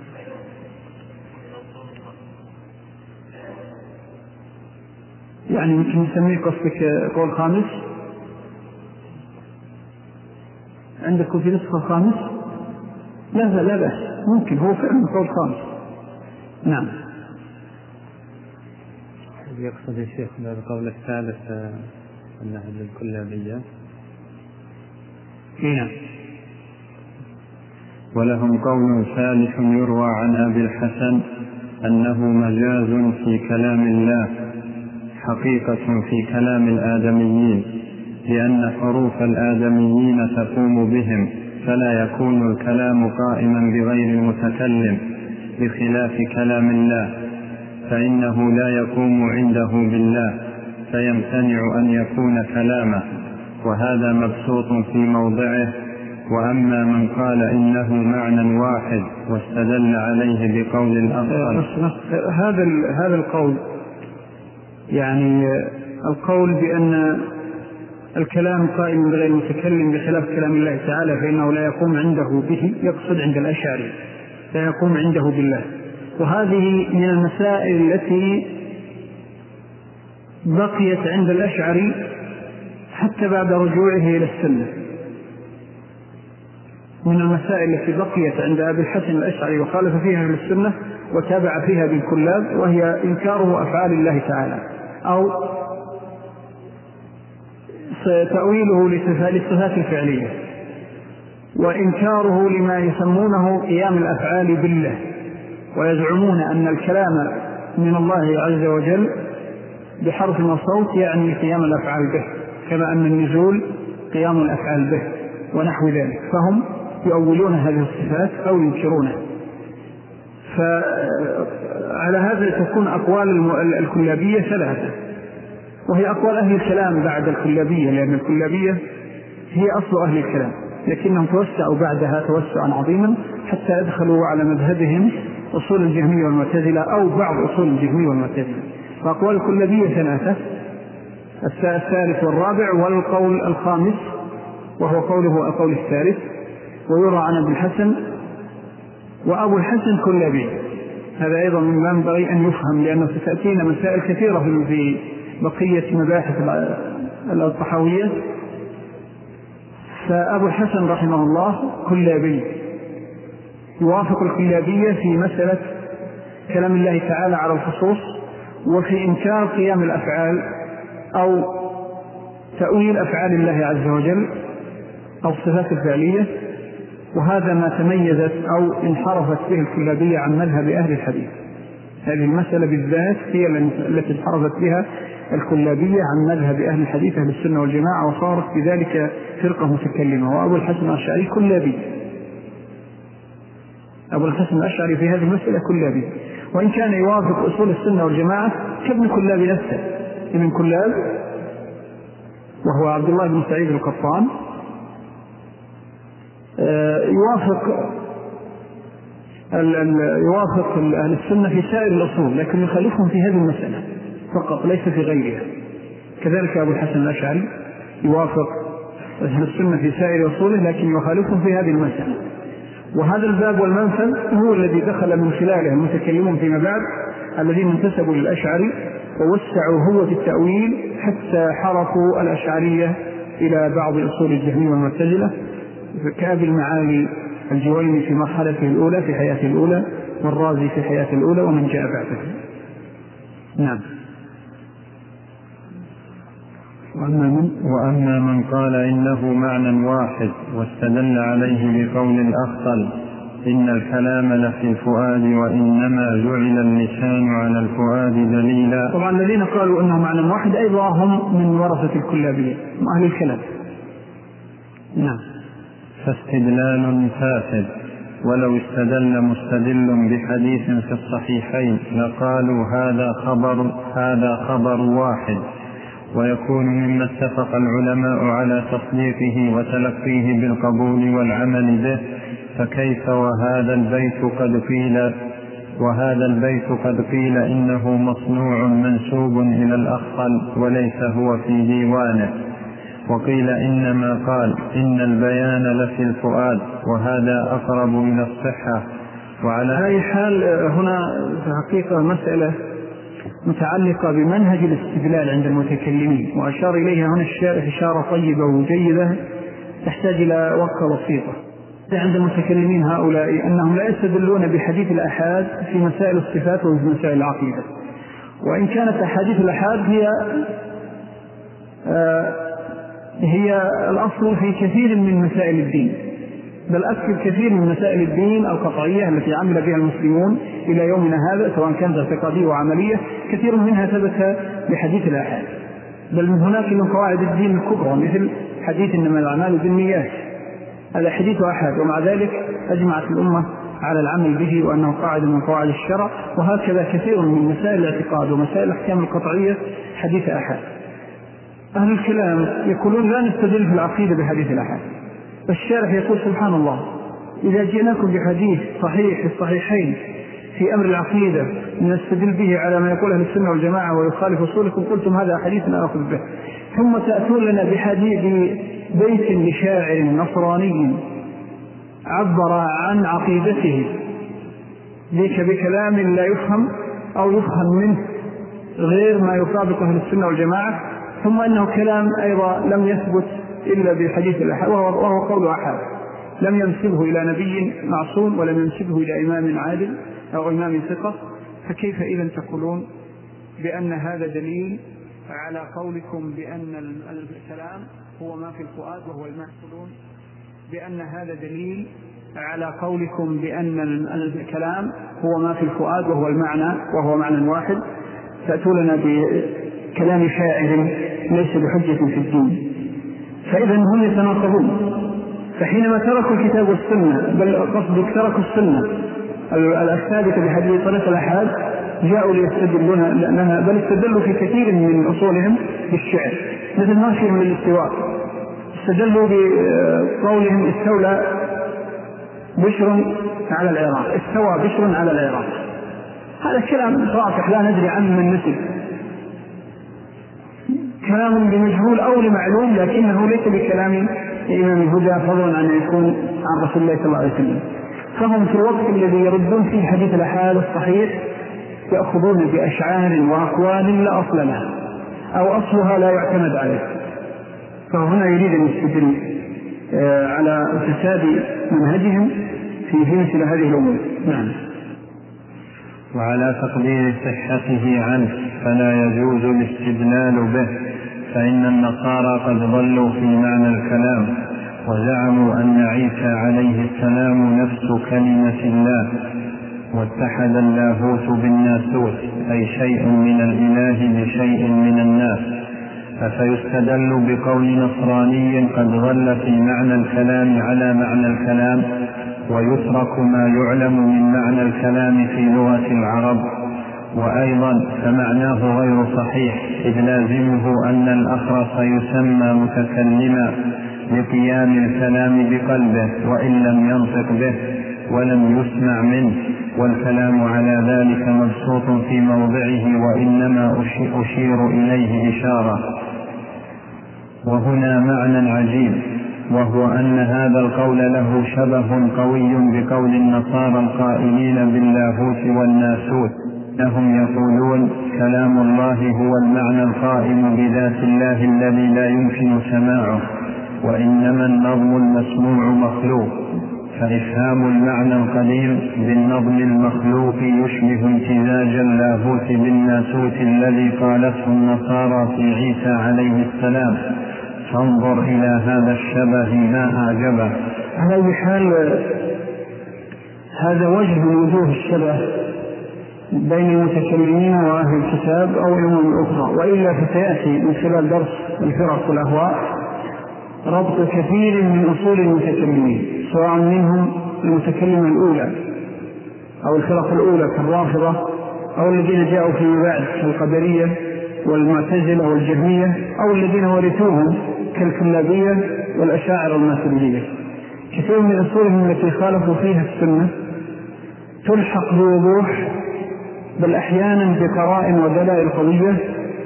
يعني ممكن نسميه قصدك قول خامس؟ عندك في نسخة خامس؟ لا بأس، ممكن هو فعلا قول خامس. نعم. يقصد الشيخ هذا القول الثالث أنه للكلابية. نعم. ولهم قول ثالث يروى عن أبي الحسن أنه مجاز في كلام الله حقيقة في كلام الآدميين، لأن حروف الآدميين تقوم بهم، فلا يكون الكلام قائما بغير المتكلم، بخلاف كلام الله فإنه لا يقوم عنده بالله، فيمتنع أن يكون كلامه، وهذا مبسوط في موضعه. وأما من قال إنه معنى واحد واستدل عليه بقول الأفضل، هذا القول، يعني القول بأن الكلام قائم بغير المتكلم بخلاف كلام الله تعالى فإنه لا يقوم عنده به، يقصد عند الأشاعرة لا يقوم عنده بالله. وهذه من المسائل التي بقيت عند الأشعري حتى بعد رجوعه إلى السنة، من المسائل التي بقيت عند أبي الحسن الأشعري وخالف فيها أهل السنة وتابع فيها بالكلاب، وهي إنكاره أفعال الله تعالى أو تأويله للصفات الفعلية، وإنكاره لما يسمونه قيام الأفعال بالله، ويزعمون أن الكلام من الله عز وجل بحرف وصوت يعني قيام الأفعال به، كما أن النزول قيام الأفعال به ونحو ذلك، فهم يؤولون هذه الصفات أو ينكرونها. فعلى هذا تكون أقوال الكلابية ثلاثة، وهي أقوال أهل الكلام بعد الكلابية، لأن الكلابية هي أصل أهل الكلام، لكنهم توسعوا بعدها توسعا عظيما حتى يدخلوا على مذهبهم أصول الجهمية والمعتزلة أو بعض أصول الجهمية والمعتزلة. فأقوال الكلابية ثلاثة، الثالث والرابع، والقول الخامس وهو قوله القول الثالث، ويرى عن أبي الحسن، وأبو الحسن كلابي. هذا أيضا مما ينبغي أن يفهم، لأنه ستأتينا مسائل كثيرة في بقية مباحث الطحاوية. فأبو الحسن رحمه الله كلابي، يوافق الكلابية في مسألة كلام الله تعالى على الخصوص، وفي إنكار قيام الأفعال أو تأويل أفعال الله عز وجل أو الصفات الفعلية. وهذا ما تميزت أو انحرفت به الكلابية عن مذهب أهل الحديث. هذه المسألة بالذات هي التي انحرفت بها الكلابية عن مذهب أهل الحديث أهل السنة والجماعة، وصارت بذلك فرقة متكلمة. وأبو الحسن الأشعري كلابي، أبو الحسن الأشعري في هذه المسألة كلابي، وإن كان يوافق أصول السنة والجماعة كابن كلاب نفسه. ابن كلاب وهو عبد الله بن سعيد القطان يوافق أهل السنة في سائر الأصول، لكن يخالفهم في هذه المسألة فقط ليس في غيرها. كذلك أبو الحسن الأشعري يوافق أهل السنة في سائر أصوله، لكن يخالفهم في هذه المسألة. وهذا الباب والمنفذ هو الذي دخل من خلاله المتكلمون فيما بعد الذين انتسبوا للأشعري ووسعوا هو في التأويل حتى حرفوا الأشعرية إلى بعض أصول الجهمية والمعتزلة، كأبي المعالي الجويني في مرحلته الأولى في حياته الأولى، والرازي في حياته الأولى، ومن جاء بعده. نعم. وأما من قال إنه معنى واحد واستدل عليه بقول الأخطل إن الكلام لفي الفؤاد وإنما جعل اللسان على الفؤاد دليلا. طبعا الذين قالوا إنه معنى واحد أيضا هم من ورثة الكلابية أهل الكلام. نعم. فاستدلال فاسد، ولو استدل مستدل بحديث في الصحيحين لقالوا هذا خبر واحد، ويكون مما اتفق العلماء على تصديقه وتلقيه بالقبول والعمل به. فكيف وهذا البيت قد قيل إنه مصنوع منسوب إلى الأخطل وليس هو في ديوانه، وقيل إنما قال إن البيان لفي الفؤاد، وهذا أقرب من الصحة. وعلى أي حال هنا في حقيقة مسألة متعلقة بمنهج الاستدلال عند المتكلمين، وأشار إليها هنا الشارح إشارة طيبة وجيدة تحتاج إلى وقفة بسيطة. عند المتكلمين هؤلاء أنهم لا يستدلون بحديث الأحاد في مسائل الصفات وفي مسائل العقيدة، وإن كانت أحاديث الأحاد هي الأصل في كثير من مسائل الدين، بل أكثر كثير من مسائل الدين القطعية التي عمل بها المسلمون إلى يومنا هذا، سواء كانت اعتقادية وعملية، كثير منها ثبت بحديث الآحاد. بل من هناك من قواعد الدين الكبرى مثل حديث إنما الأعمال بالنيات، هذا حديث آحاد، ومع ذلك أجمعت الأمة على العمل به وأنه قاعدة من قواعد الشرع. وهكذا كثير من مسائل الاعتقاد ومسائل الأحكام القطعية حديث آحاد. أهل الكلام يقولون لا نستدل في العقيدة بحديث الآحاد. الشارح يقول سبحان الله، إذا جئناكم بحديث صحيح في الصحيحين في أمر العقيدة نستدل به على ما يقول أهل السنة والجماعة ويخالف أصولكم قلتم هذا حديث لا أخذ به، ثم تأتون لنا ببيت لشاعر نصراني عبر عن عقيدته ذيك بكلام لا يفهم أو يفهم منه غير ما يطابق أهل السنة والجماعة، ثم أنه كلام أيضا لم يثبت إلا بحديث الأحاد وهو قول أحاد لم ينسبه إلى نبي معصوم ولم ينسبه إلى إمام عادل أو إمام ثقة. فكيف إذن تقولون بأن هذا دليل على قولكم بأن الكلام هو ما في الفؤاد وهو المعقولون، بأن هذا دليل على قولكم بأن الكلام هو ما في الفؤاد وهو المعنى وهو معنى واحد، تأتون بكلام شاعر ليس بحجة في الدين. فإذا هم يتناقضون. فحينما تركوا الكتاب والسنة بل قصدك تركوا السنة الثابتة بحديث طريق الأحاد جاءوا ليستدلون لأنها بل استدلوا في كثير من أصولهم بالشعر مثل ما فيهم للاستواء، استدلوا بقولهم استولى بشر على العراق، استوى بشر على العراق. هذا كلام رافع لا ندري عنه من نسب، كلام بمجهول أو لمعلوم لكنه ليس بكلام إمام الهدى فضلا عن يكون عن رسول الله صلى الله عليه وسلم. فهم في الوقت الذي يردون فيه حديث الأحاد الصحيح يأخذون بأشعار وأقوال لا أصل لها أو أصلها لا يعتمد عليه. فهنا يريد أن يستدل على فساد منهجهم في مثل هذه الأمور. نعم. وعلى تقدير صحته عنه فلا يجوز الاستدلال به، فإن النصارى قد ضلوا في معنى الكلام وزعموا أن عيسى عليه السلام نفس كلمة الله، واتحد اللاهوت بالناسوت أي شيء من الإله بشيء من الناس. فسيستدل بقول نصراني قد ضل في معنى الكلام على معنى الكلام، ويترك ما يعلم من معنى الكلام في لغة العرب. وأيضا فمعناه غير صحيح، إذ لازمه أن الأخرس يسمى متكلما لقيام الكلام بقلبه وإن لم ينطق به ولم يسمع منه، والكلام على ذلك مبسوط في موضعه وإنما أشير إليه إشارة. وهنا معنى عجيب، وهو أن هذا القول له شبه قوي بقول النصارى القائلين باللاهوت والناسوت، لهم يقولون كلام الله هو المعنى القائم بذات الله الذي لا يمكن سماعه، وإنما النظم المسموع مخلوق. فإفهام المعنى القديم بالنظم المخلوق يشبه امتزاج اللاهوت بالناسوت الذي قالته النصارى في عيسى عليه السلام. فانظر إلى هذا الشبه ما أعجبه. على أي حال هذا وجه من وجوه الشبه بين المتكلمين وأهل الكتاب أو الأمم الأخرى، وإلا فسيأتي من خلال درس الفرق والأهواء ربط كثير من أصول المتكلمين، سواء منهم المتكلمة الأولى أو الفرق الأولى كالرافضة أو الذين جاءوا فيما بعد كالقدرية والمعتزلة والجهمية، أو الذين ورثوهم كالكلابية والأشاعرة والماتريدية. كثير من أصولهم التي خالفوا فيها السنة تلحق بوضوح بل أحيانا بقرائن ودلائل قوية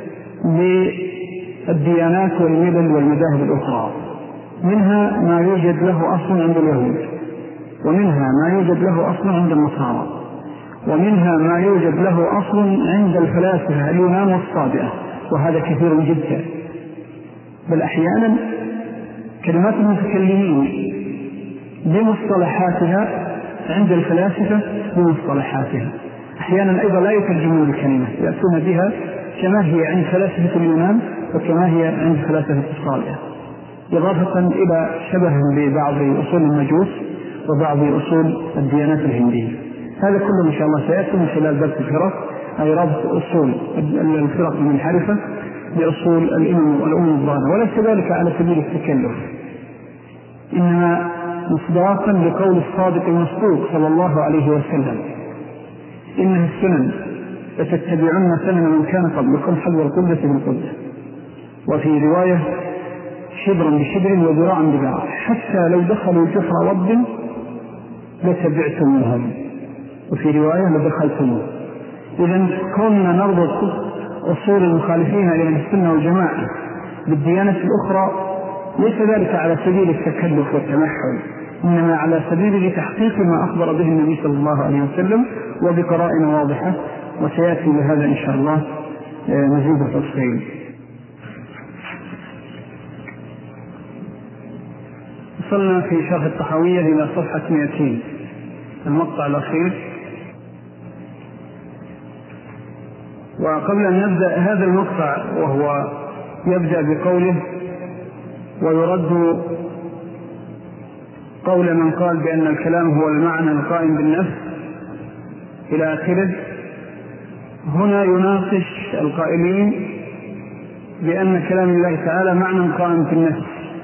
بالديانات والملل والمذاهب الأخرى، منها ما يوجد له أصل عند اليهود، ومنها ما يوجد له أصل عند النصارى، ومنها ما يوجد له أصل عند الفلاسفة اليونان والصابئة، وهذا كثير جدا. بل أحيانا كلمات المتكلمين بمصطلحاتها عند الفلاسفة بمصطلحاتها، أحيانا أيضا لا يترجمون الكلمة، يأتون بها كما هي عند فلاسفة اليونان وكما هي عند فلاسفة الصابئة، إضافة إلى شبه ببعض أصول المجوس وبعض أصول الديانات الهندية. هذا كله إن شاء الله سيأتي من خلال درس الفرق، أي ربط أصول الفرق المنحرفة بأصول الأمم الضالة، وليس ذلك على سبيل التكلف، إنما مصداقا لقول الصادق المصدوق صلى الله عليه وسلم: إنها السنن لتتبعن سنن من كان قبلكم حذو القبة بالقبة، وفي رواية شبرا بشبر وذراعا بذراع، حتى لو دخلوا جحر رب لتبعتموهم. وفي رواية لدخلتموه. إذن كوننا نربط أصول المخالفين لأهل السنة والجماعة بالديانة الأخرى ليس ذلك على سبيل التكلف والتمحل، إنما على سبيل تحقيق ما أخبر به النبي صلى الله عليه وسلم وبقرائن واضحة، وسيأتي لهذا إن شاء الله مزيد تفصيل. وصلنا في شرح الطحاوية إلى صفحة 200 المقطع الأخير. وقبل أن نبدأ هذا المقطع وهو يبدأ بقوله ويرد قول من قال بأن الكلام هو المعنى القائم بالنفس إلى آخره، هنا يناقش القائلين بأن كلام الله تعالى معنى قائم في النفس،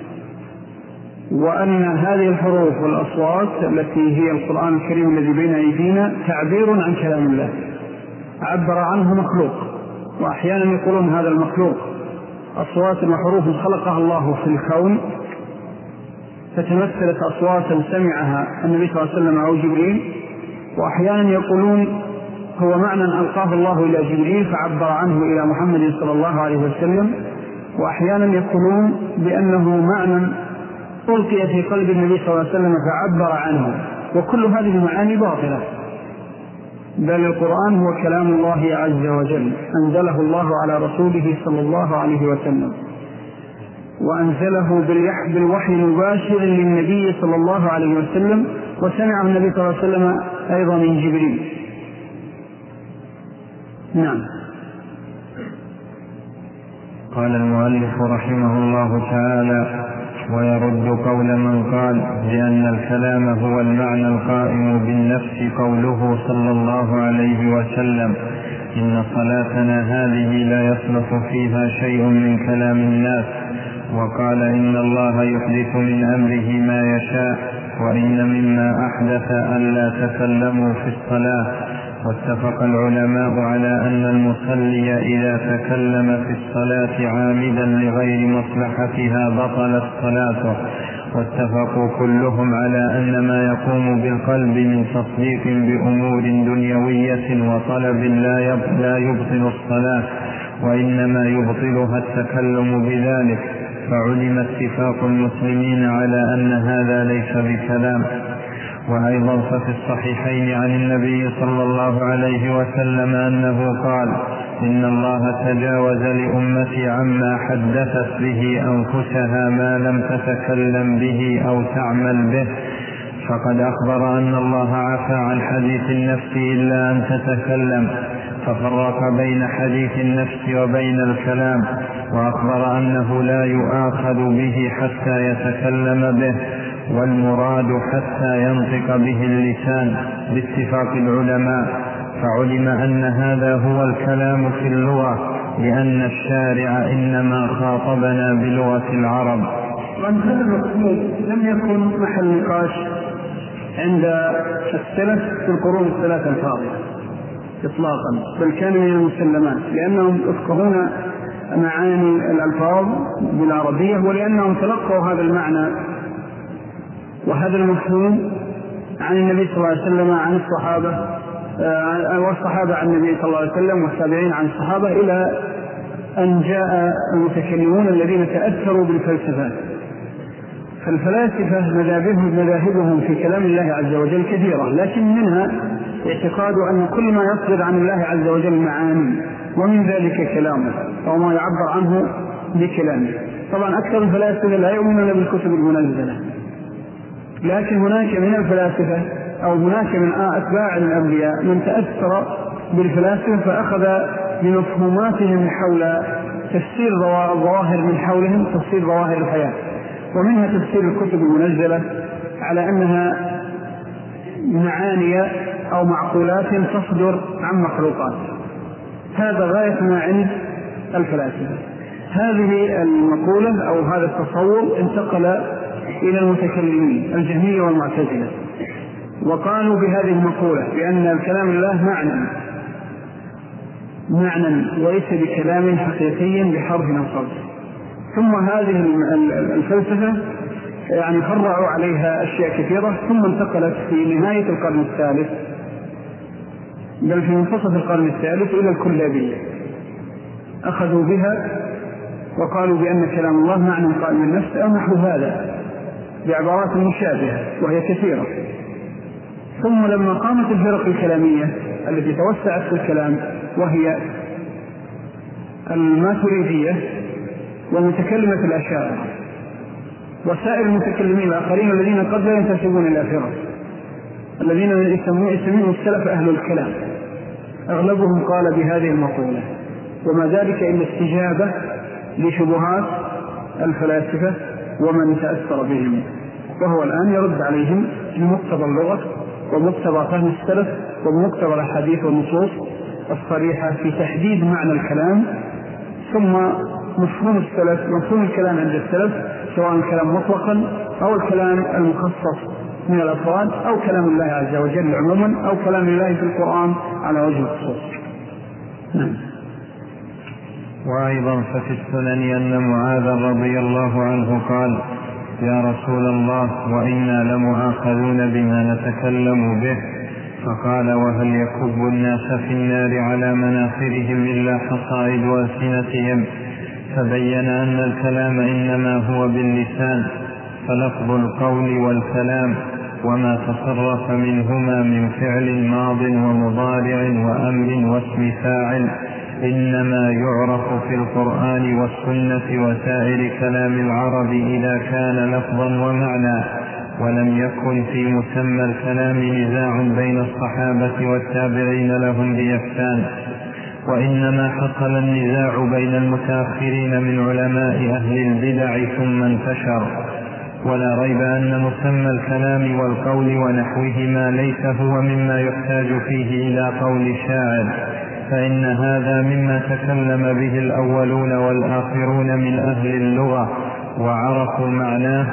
وأن هذه الحروف والأصوات التي هي القرآن الكريم الذي بين أيدينا تعبير عن كلام الله، عبر عنه مخلوق، وأحيانا يقولون هذا المخلوق أصوات وحروف خلقها الله في الكون فتمثلت أصواتا سمعها النبي صلى الله عليه وسلم أو جبريل، وأحيانا يقولون هو معنى ألقاه الله إلى جبريل فعبر عنه إلى محمد صلى الله عليه وسلم، وأحيانا يقولون بأنه معنى ألقي في قلب النبي صلى الله عليه وسلم فعبر عنه، وكل هذه المعاني باطلة، بل القرآن هو كلام الله عز وجل أنزله الله على رسوله صلى الله عليه وسلم، وأنزله بالوحي المباشر للنبي صلى الله عليه وسلم، وسمعه النبي صلى الله عليه وسلم أيضا من جبريل. نعم. قال المؤلف رحمه الله تعالى: ويرد قول من قال بأن الكلام هو المعنى القائم بالنفس قوله صلى الله عليه وسلم: إن صلاتنا هذه لا يصلح فيها شيء من كلام الناس. وقال: إن الله يحدث من أمره ما يشاء، وإن مما أحدث ألا تكلموا في الصلاة. واتفق العلماء على أن المصلي إذا تكلم في الصلاة عامدا لغير مصلحتها بطلت صلاته. واتفقوا كلهم على أن ما يقوم بالقلب من تصديق بأمور دنيوية وطلب لا يبطل الصلاة، وإنما يبطلها التكلم بذلك. فعلم اتفاق المسلمين على أن هذا ليس بكلام. وأيضا ففي الصحيحين عن النبي صلى الله عليه وسلم أنه قال: إن الله تجاوز لأمتي عما حدثت به أنفسها ما لم تتكلم به أو تعمل به. فقد أخبر أن الله عفى عن حديث النفس إلا أن تتكلم، ففرق بين حديث النفس وبين الكلام، وأخبر أنه لا يؤاخذ به حتى يتكلم به، والمراد حتى ينطق به اللسان باتفاق العلماء. فعلم أن هذا هو الكلام في اللغة، لأن الشارع إنما خاطبنا بلغة العرب. وأن هذا المقصود لم يكن محل نقاش عند السلف في القرون الثلاثة الفاضلة إطلاقا، بل كان من المسلمات، لأنهم يفقهون معاني الألفاظ بالعربية، ولأنهم تلقوا هذا المعنى وهذا المفهوم عن النبي صلى الله عليه وسلم، عن الصحابة، والصحابة عن النبي صلى الله عليه وسلم، والتابعين عن الصحابة، إلى أن جاء المتكلمون الذين تأثروا بالفلسفة. فالفلاسفة مذاهبهم في كلام الله عز وجل كثيرة، لكن منها اعتقاد أن كل ما يصدر عن الله عز وجل معاني، ومن ذلك كلامه أو ما يعبر عنه بكلامه. طبعا أكثر الفلاسفة لا يؤمنون بالكتب المنزلة، لكن هناك من الفلاسفة أو هناك من أتباع الأنبياء من تأثر بالفلاسفة فأخذ بمفهوماتهم حول تفسير ظواهر من حولهم، تفسير ظواهر الحياة، ومنها تفسير الكتب المنزلة على أنها معاني أو معقولات تصدر عن مخلوقات. هذا غاية ما عند الفلاسفة. هذه المقولة أو هذا التصور انتقل إلى المتكلمين الجهمية والمعتزلة، وقالوا بهذه المقولة بأن الكلام الله معنى وليس بكلام حقيقي بحرف أو صوت. ثم هذه الفلسفة يعني فرعوا عليها أشياء كثيرة، ثم انتقلت في نهاية القرن الثالث بل في منتصف القرن الثالث إلى الكلابية، أخذوا بها وقالوا بأن كلام الله معنى قائم النفس أو نحو هذا بعبارات مشابهة وهي كثيرة. ثم لما قامت الفرق الكلامية التي توسعت في الكلام وهي الماتريدية ومتكلمة الأشاعرة وسائر المتكلمين الآخرين الذين قد لا ينتسبون إلى فرق، الذين يسمون السلف أهل الكلام، أغلبهم قال بهذه المقولة، وما ذلك إلا استجابة لشبهات الفلاسفة ومن تأثر بهم، وهو الآن يرد عليهم بمقتضى اللغة ومقتضى فهم السلف ومقتضى الأحاديث والنصوص الصريحة في تحديد معنى الكلام، ثم مفهوم السلف، مفهوم الكلام عند السلف سواء الكلام مطلقا أو الكلام المخصص من الأفراد أو كلام الله عز وجل عموما أو كلام الله في القرآن على وجه الخصوص. نعم. وأيضا ففي السنن أن معاذ رضي الله عنه قال: يا رسول الله، وإنا لمؤاخذون بما نتكلم به. فقال: وهل يكب الناس في النار على مناخرهم إلا حصائد ألسنتهم؟ فبين أن الكلام إنما هو باللسان، فلفظ القول والكلام وما تصرف منهما من فعل ماض ومضارع وأمر واسم فاعل إنما يعرف في القرآن والسنة وسائر كلام العرب إذا كان لفظا ومعنى، ولم يكن في مسمى الكلام نزاع بين الصحابة والتابعين لهم بإحسان، وإنما حصل النزاع بين المتأخرين من علماء أهل البدع ثم انتشر. ولا ريب أن مسمى الكلام والقول ونحوهما ليس هو مما يحتاج فيه إلى قول الشاعر، فإن هذا مما تكلم به الأولون والآخرون من أهل اللغة وعرفوا معناه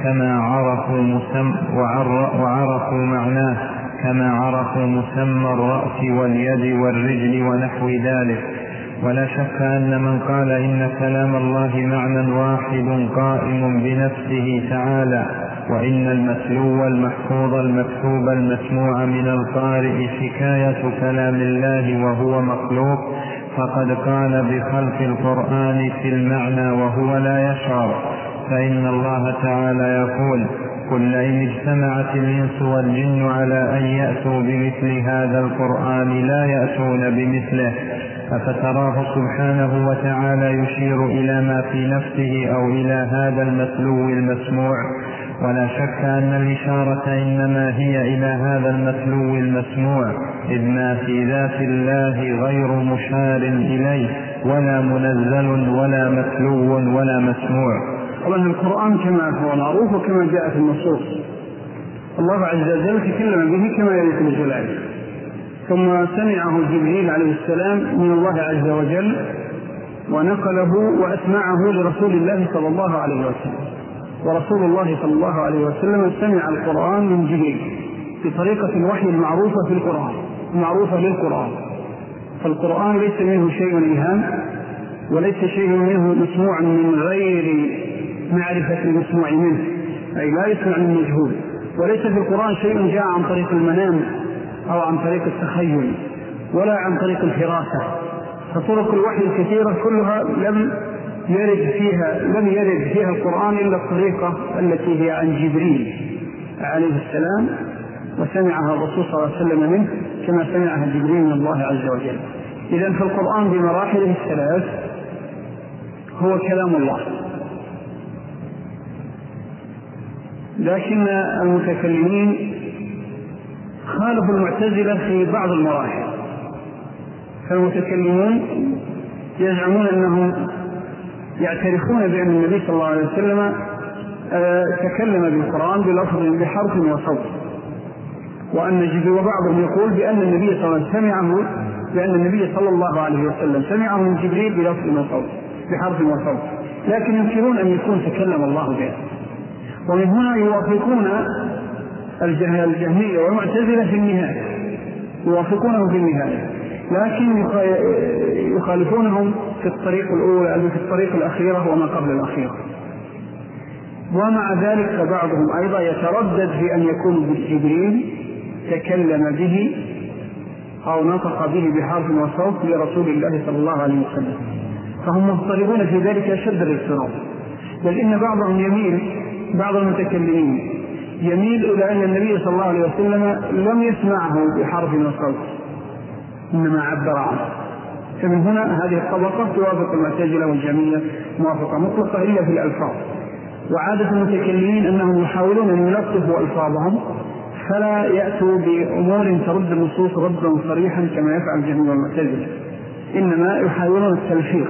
كما عرفوا مسمى الرأس واليد والرجل ونحو ذلك. ولا شك أن من قال إن كلام الله معنى واحد قائم بنفسه تعالى، وإن المتلو المحفوظ المكتوب المسموع من القارئ حكاية كلام الله وهو مخلوق، فقد قال بخلق القرآن في المعنى وهو لا يشعر. فإن الله تعالى يقول: قل لئن اجتمعت الإنس والجن على أن يأتوا بمثل هذا القرآن لا يأتون بمثله. أفتراه سبحانه وتعالى يشير إلى ما في نفسه أو إلى هذا المتلو المسموع؟ ولا شك أن الإشارة إنما هي إلى هذا المتلو المسموع، إذ ما في ذات الله غير مشار إليه ولا منزل ولا متلو ولا مسموع. طبعا القرآن كما هو معروف وكما جاء في النصوص، الله عز وجل تكلم به كما يليق بجلاله، ثم سمعه جبريل عليه السلام من الله عز وجل ونقله وأسمعه لرسول الله صلى الله عليه وسلم، ورسول الله صلى الله عليه وسلم سمع القرآن من جبريل بطريقة الوحي المعروفة في القرآن، المعروفة للقرآن. فالقرآن ليس منه شيء إلهام، وليس شيء منه مسموع من غير معرفة المسموع منه، أي لا يسمع من مجهول. وليس في القرآن شيء جاء عن طريق المنام أو عن طريق التخيل ولا عن طريق الفراسة. فطرق الوحي الكثيرة كلها لم يرد فيها القرآن إلا الطريقة التي هي عن جبريل عليه السلام، وسمعها الرسول صلى الله عليه وسلم منه كما سمعها جبريل من الله عز وجل. إذن فالقرآن بمراحله الثلاث هو كلام الله، لكن المتكلمين خالفوا المعتزلة في بعض المراحل. فالمتكلمون يزعمون أنهم يعترفون بأن النبي صلى الله عليه وسلم تكلم بالقرآن بلفظ بحرف وصوت، وبعضهم يقول بأن النبي صلى الله عليه وسلم سمعه، بأن النبي صلى الله عليه وسلم سمعه من جبريل بلفظ وصوت بحرف وصوت، لكن ينكرون أن يكون تكلم الله به. ومن هنا يوافقون الجهمية والمعتزلة في النهاية، يوافقونه في النهاية، لكن يخالفونهم في الطريق الأولى، في الطريق الأخيرة وما قبل الأخيرة. ومع ذلك فبعضهم أيضا يتردد في أن يكون جبريل تكلم به أو نطق به بحرف وصوت لرسول الله صلى الله عليه وسلم، فهم مضطربون في ذلك أشد الاضطراب. بل إن بعضهم يميل، بعض المتكلمين يميل إلى أن النبي صلى الله عليه وسلم لم يسمعه بحرف وصوت إنما عبر عنه. فمن هنا هذه الطبقة توافق المعتزلة والجهمية موافقة مطلقة إلا في الألفاظ. وعادة المتكلمين أنهم يحاولون أن يلطفوا ألفاظهم فلا يأتوا بأمور ترد النصوص ردا صريحا كما يفعل الجهمية والمعتزلة، إنما يحاولون التلفيق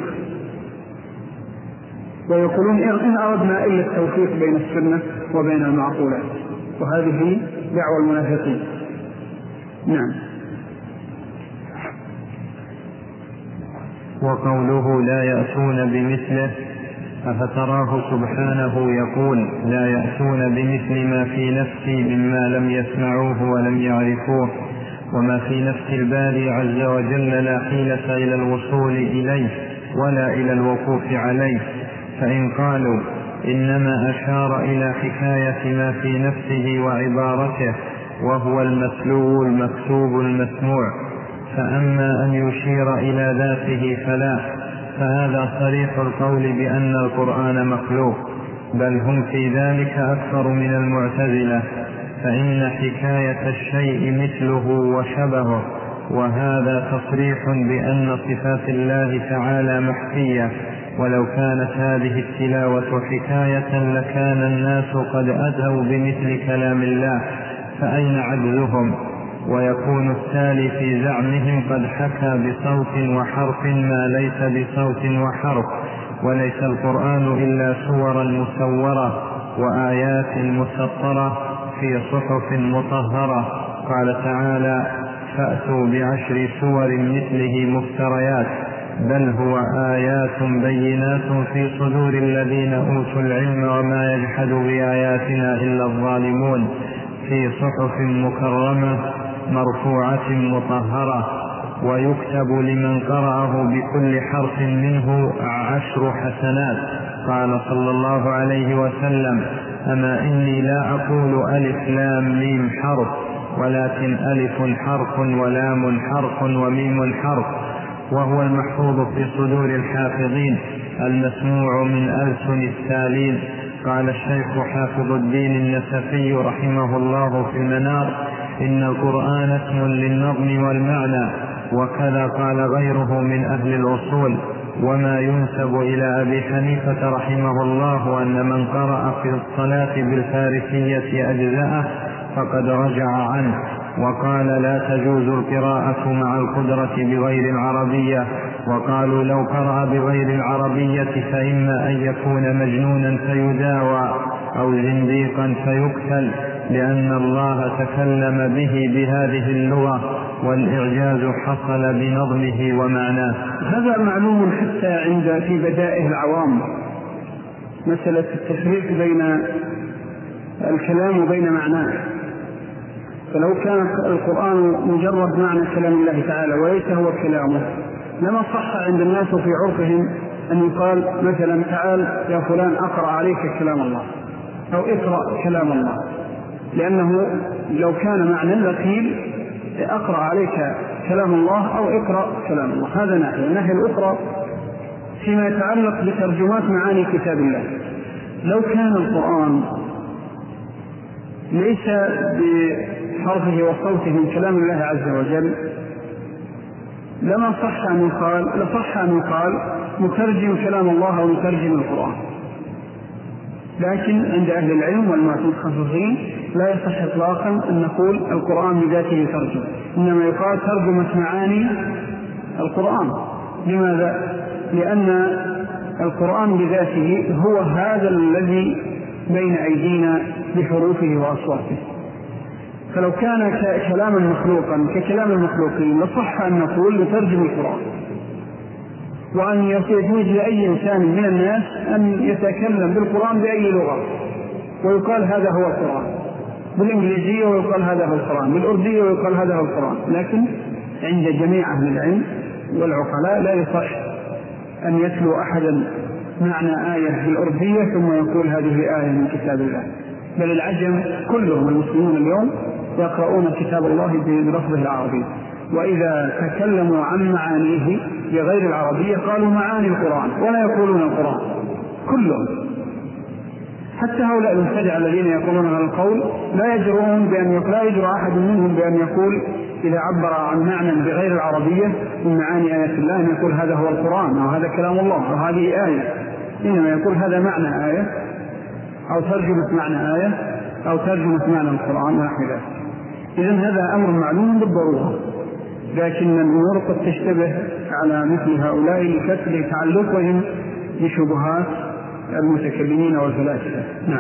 ويقولون إن أردنا إلا التوفيق بين السنة وبين المعقولات، وهذه دعوة المنافقين. نعم. وقوله لا يأتون بمثله أفتراه سبحانه يقول لا يأتون بمثل ما في نفسي مما لم يسمعوه ولم يعرفوه، وما في نفس الباري عز وجل لا حيلة إلى الوصول إليه ولا إلى الوقوف عليه. فإن قالوا إنما أشار إلى حكاية ما في نفسه وعبارته وهو المتلو المكتوب المسموع، فأما أن يشير إلى ذاته فلا، فهذا صريح القول بأن القرآن مخلوق، بل هم في ذلك أكثر من المعتزلة، فإن حكاية الشيء مثله وشبهه، وهذا تصريح بأن صفات الله تعالى محكية، ولو كانت هذه التلاوة حكاية لكان الناس قد أتوا بمثل كلام الله، فأين عجزهم؟ ويكون التالي في زعمهم قد حكى بصوت وحرف ما ليس بصوت وحرف، وليس القرآن إلا صورا مصورة وآيات مسطرة في صحف مطهرة. قال تعالى فأتوا ب10 سور مثله مفتريات، بل هو آيات بينات في صدور الذين أوتوا العلم وما يجحد بآياتنا إلا الظالمون، في صحف مكرمة مرفوعة مطهرة، ويكتب لمن قرأه بكل حرف منه 10 حسنات. قال صلى الله عليه وسلم أما إني لا أقول ألف لام ميم حرف، ولكن ألف حرف ولام حرف وميم حرف، وهو المحفوظ في صدور الحافظين المسموع من ألسن التالين. قال الشيخ حافظ الدين النسفي رحمه الله في المنار إن القرآن اسم للنظم والمعنى، وكذا قال غيره من أهل الأصول. وما ينسب إلى أبي حنيفة رحمه الله أن من قرأ في الصلاة بالفارسية أجزاءه فقد رجع عنه، وقال لا تجوز القراءة مع القدرة بغير العربية، وقالوا لو قرأ بغير العربية فإما أن يكون مجنونا فيداوى أو زنديقا فيقتل، لأن الله تكلم به بهذه اللغة والإعجاز حصل بنظمه ومعناه. هذا معلوم حتى عند في بدائه العوام، مسألة التفريق بين الكلام وبين معناه. فلو كان القرآن مجرد معنى كلام الله تعالى وليس هو كلامه لما صح عند الناس في عرفهم أن يقال مثلا تعال يا فلان أقرأ عليك كلام الله أو اقرأ كلام الله، لأنه لو كان معنى لقيل أقرأ عليك كلام الله أو اقرأ كلام الله. هذا ناحية. الناحية الأخرى فيما يتعلق بترجمات معاني كتاب الله، لو كان القرآن ليس بحرفه وصوته من كلام الله عز وجل لما صح أن يقال، لصح أن يقال مترجم كلام الله أو مترجم القرآن. لكن عند أهل العلم والمتخصصين لا يصح إطلاقا أن نقول القرآن بذاته ترجم، إنما يقال ترجمة معاني القرآن. لماذا؟ لأن القرآن بذاته هو هذا الذي بين أيدينا بحروفه وأصواته. فلو كان كلاما مخلوقا ككلام المخلوقين لصح أن نقول لترجم القرآن، وأن يجوز لأي إنسان من الناس أن يتكلم بالقرآن بأي لغة ويقال هذا هو القرآن، بالإنجليزية ويقال هذا هو القرآن، بالأردية ويقال هذا هو القرآن. لكن عند جميع أهل العلم والعقلاء لا يصح أن يتلو أحدا معنى آية بالأردية ثم يقول هذه آية من كتاب الله، بل العجم كلهم المسلمون اليوم يقرؤون كتاب الله بلفظه العربي، وإذا تكلموا عن معانيه بغير العربية قالوا معاني القرآن ولا يقولون القرآن كلهم. حتى هؤلاء المبتدعة الذين يقولون هذا القول لا يجرؤ أحد منهم بأن يقول إذا عبر عن معنى بغير العربية من معاني آيات الله أن يقول هذا هو القرآن أو هذا كلام الله أو هذه آية، إنما يقول هذا معنى آية أو ترجمة معنى آية أو ترجمة معنى القرآن واحدة. إذن هذا أمر معلوم بالضرورة، لكن الأمور قد تشتبه على مثل هؤلاء لتعلقهم بشبهات المتكلمين والفلاسفة. نعم.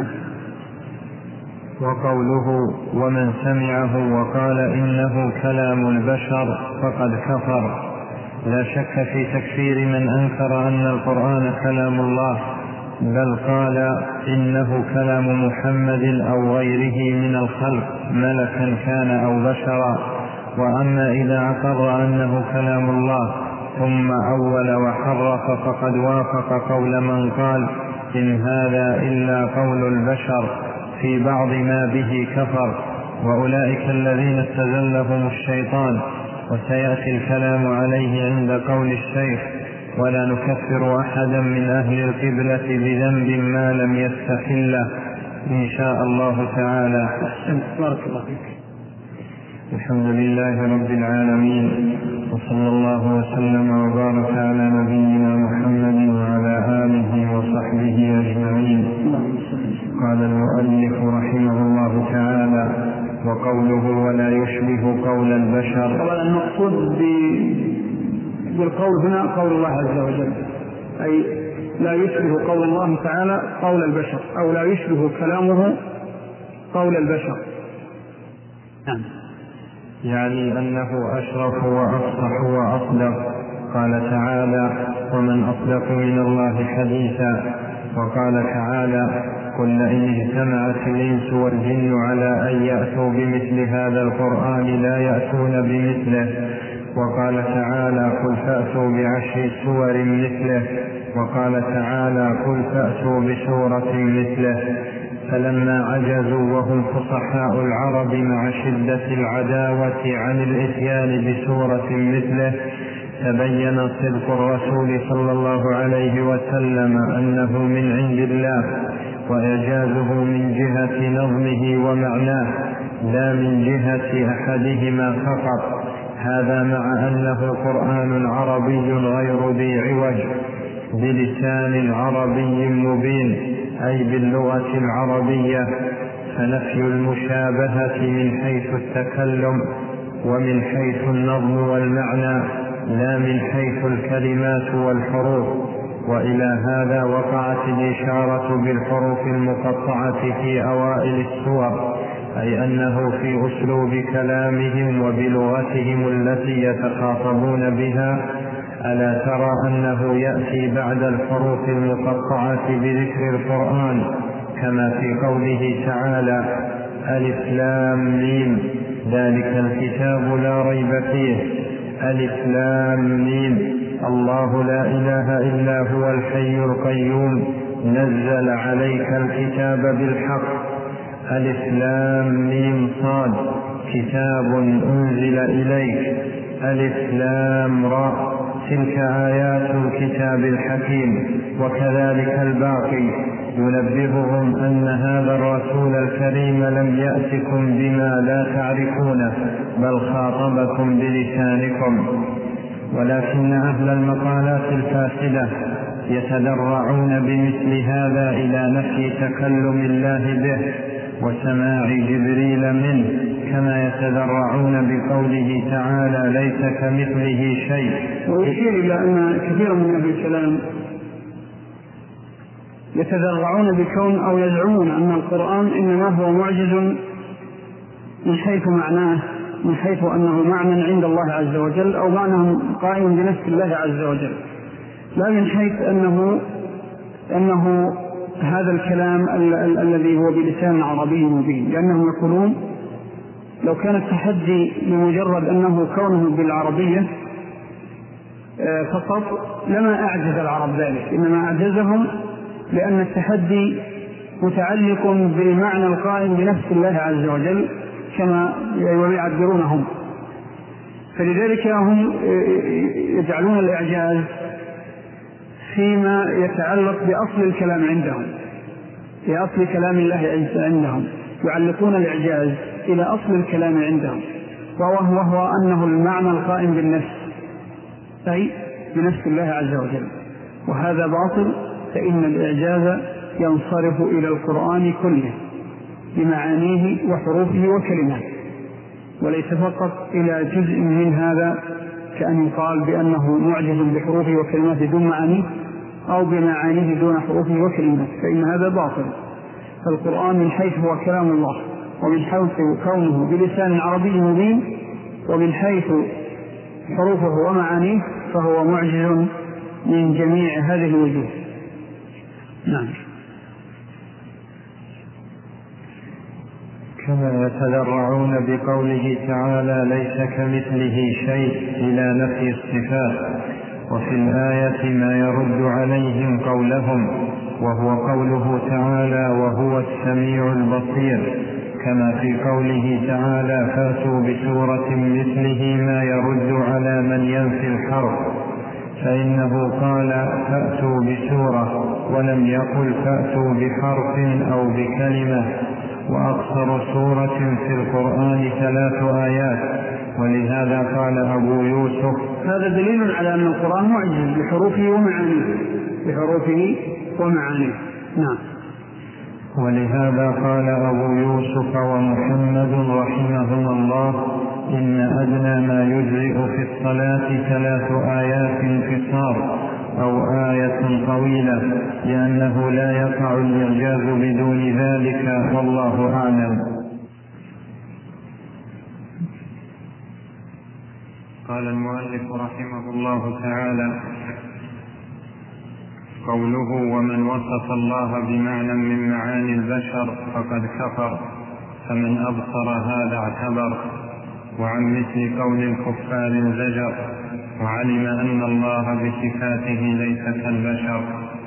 وقوله ومن سمعه وقال إنه كلام البشر فقد كفر، لا شك في تكفير من أنكر أن القرآن كلام الله، بل قال إنه كلام محمد أو غيره من الخلق ملكا كان أو بشرا. وأما إذا أقر أنه كلام الله ثم أول وحرف فقد وافق قول من قال إن هذا إلا قول البشر في بعض ما به كفر، وأولئك الذين استزلهم الشيطان. وسيأتي الكلام عليه عند قول الشيخ ولا نكفر أحدا من أهل القبلة بذنب ما لم يستحله إن شاء الله تعالى. بارك الله فيك. الحمد لله رب العالمين، وصلى الله وسلم وبارك على نبينا محمد وعلى آله وصحبه أجمعين. قال المؤلف رحمه الله تعالى وقوله ولا يشبه قول البشر. طبعا المقصود بالقول هنا قول الله عز وجل، أي لا يشبه قول الله تعالى قول البشر، أو لا يشبه كلامه قول البشر. نعم. يعني أنه أشرف وأفصح وأصدق. قال تعالى ومن أصدق من الله حديثا. وقال تعالى قل لئن اجتمعت الإنس والجن على أن يأتوا بمثل هذا القرآن لا يأتون بمثله. وقال تعالى قل فأتوا بعشر سور مثله. وقال تعالى قل فأتوا بسورة مثله. فلما عجزوا وهم فصحاء العرب مع شدة العداوة عن الإتيان بسورة مثله تبين صدق الرسول صلى الله عليه وسلم أنه من عند الله، وإعجازه من جهة نظمه ومعناه لا من جهة أحدهما فقط. هذا مع أنه قرآن عربي غير ذي عوج بلسان عربي مبين، أي باللغة العربية، فنفي المشابهة من حيث التكلم ومن حيث النظم والمعنى لا من حيث الكلمات والحروف. وإلى هذا وقعت الإشارة بالحروف المقطعة في أوائل السور، أي أنه في أسلوب كلامهم وبلغتهم التي يتخاطبون بها. ألا ترى أنه يأتي بعد الحروف المقطعة بذكر القرآن كما في قوله تعالى ألف لام ميم ذلك الكتاب لا ريب فيه، ألف لام ميم الله لا إله إلا هو الحي القيوم نزل عليك الكتاب بالحق، ألف لام ميم صاد كتاب أنزل إليك، ألف لام راء تلك آيات الكتاب الحكيم. وكذلك الباقي ينبههم أن هذا الرسول الكريم لم يأتكم بما لا تعرفونه بل خاطبكم بلسانكم. ولكن أهل المقالات الفاسدة يتدرعون بمثل هذا إلى نفي تكلم الله به وسماع جبريل منه، كما يتدرعون بقوله تعالى ليس كمثله شيء. ويشير إلى أن كثيرا من أهل الكلام يتدرعون بكون أو يزعمون أن القرآن إنما هو معجز من حيث معناه، من حيث أنه معنى عند الله عز وجل أو معنى قائم بنفس الله عز وجل، لا من حيث أنه هذا الكلام الذي هو بلسان عربي مبين. لأنهم يقولون لو كان التحدي بمجرد أنه كونه بالعربية فقط لما أعجز العرب ذلك، إنما أعجزهم لأن التحدي متعلق بالمعنى القائم بنفس الله عز وجل كما يعبرونهم. فلذلك هم يجعلون الإعجاز فيما يتعلق بأصل الكلام عندهم، في أصل كلام الله عندهم، يعلقون الإعجاز إلى أصل الكلام عندهم، وهو أنه المعنى القائم بالنفس، أي بنفس الله عز وجل، وهذا باطل. فإن الإعجاز ينصرف إلى القرآن كله بمعانيه وحروفه وكلماته، وليس فقط إلى جزء من هذا، كأن يقال بأنه معجز بحروفه وكلماته دون معانيه، أو بمعانيه دون حروفه وكلماته، فإن هذا باطل. فالقرآن من حيث هو كلام الله، ومن حيث كونه بلسان عربي مبين، ومن حيث حروفه ومعانيه، فهو معجز من جميع هذه الوجوه. نعم. كما يتذرعون بقوله تعالى ليس كمثله شيء إلى نفي الصفات، وفي الآية ما يرد عليهم قولهم، وهو قوله تعالى وهو السميع البصير، كما في قوله تعالى فأتوا بسورة مثله ما يرد على من ينفي الحرف، فإنه قال فأتوا بسورة ولم يقل فأتوا بحرف أو بكلمة، وأقصر سورة في القرآن 3 آيات، ولهذا قال أبو يوسف هذا دليل على أن القرآن معجز بحروفه ومعانيه. نعم. ولهذا قال أبو يوسف ومحمد رحمهما الله إن أدنى ما يجزئ في الصلاة 3 آيات قصار أو آية طويلة، لأنه لا يقع الإعجاز بدون ذلك، والله أعلم. قال المؤلف رحمه الله تعالى: قوله ومن وصف الله بمعنى من معاني البشر فقد كفر، فمن أبصر هذا اعتبر، وعن مثل قول الكفار زجر، وعلم أن الله بصفاته ليس كالبشر.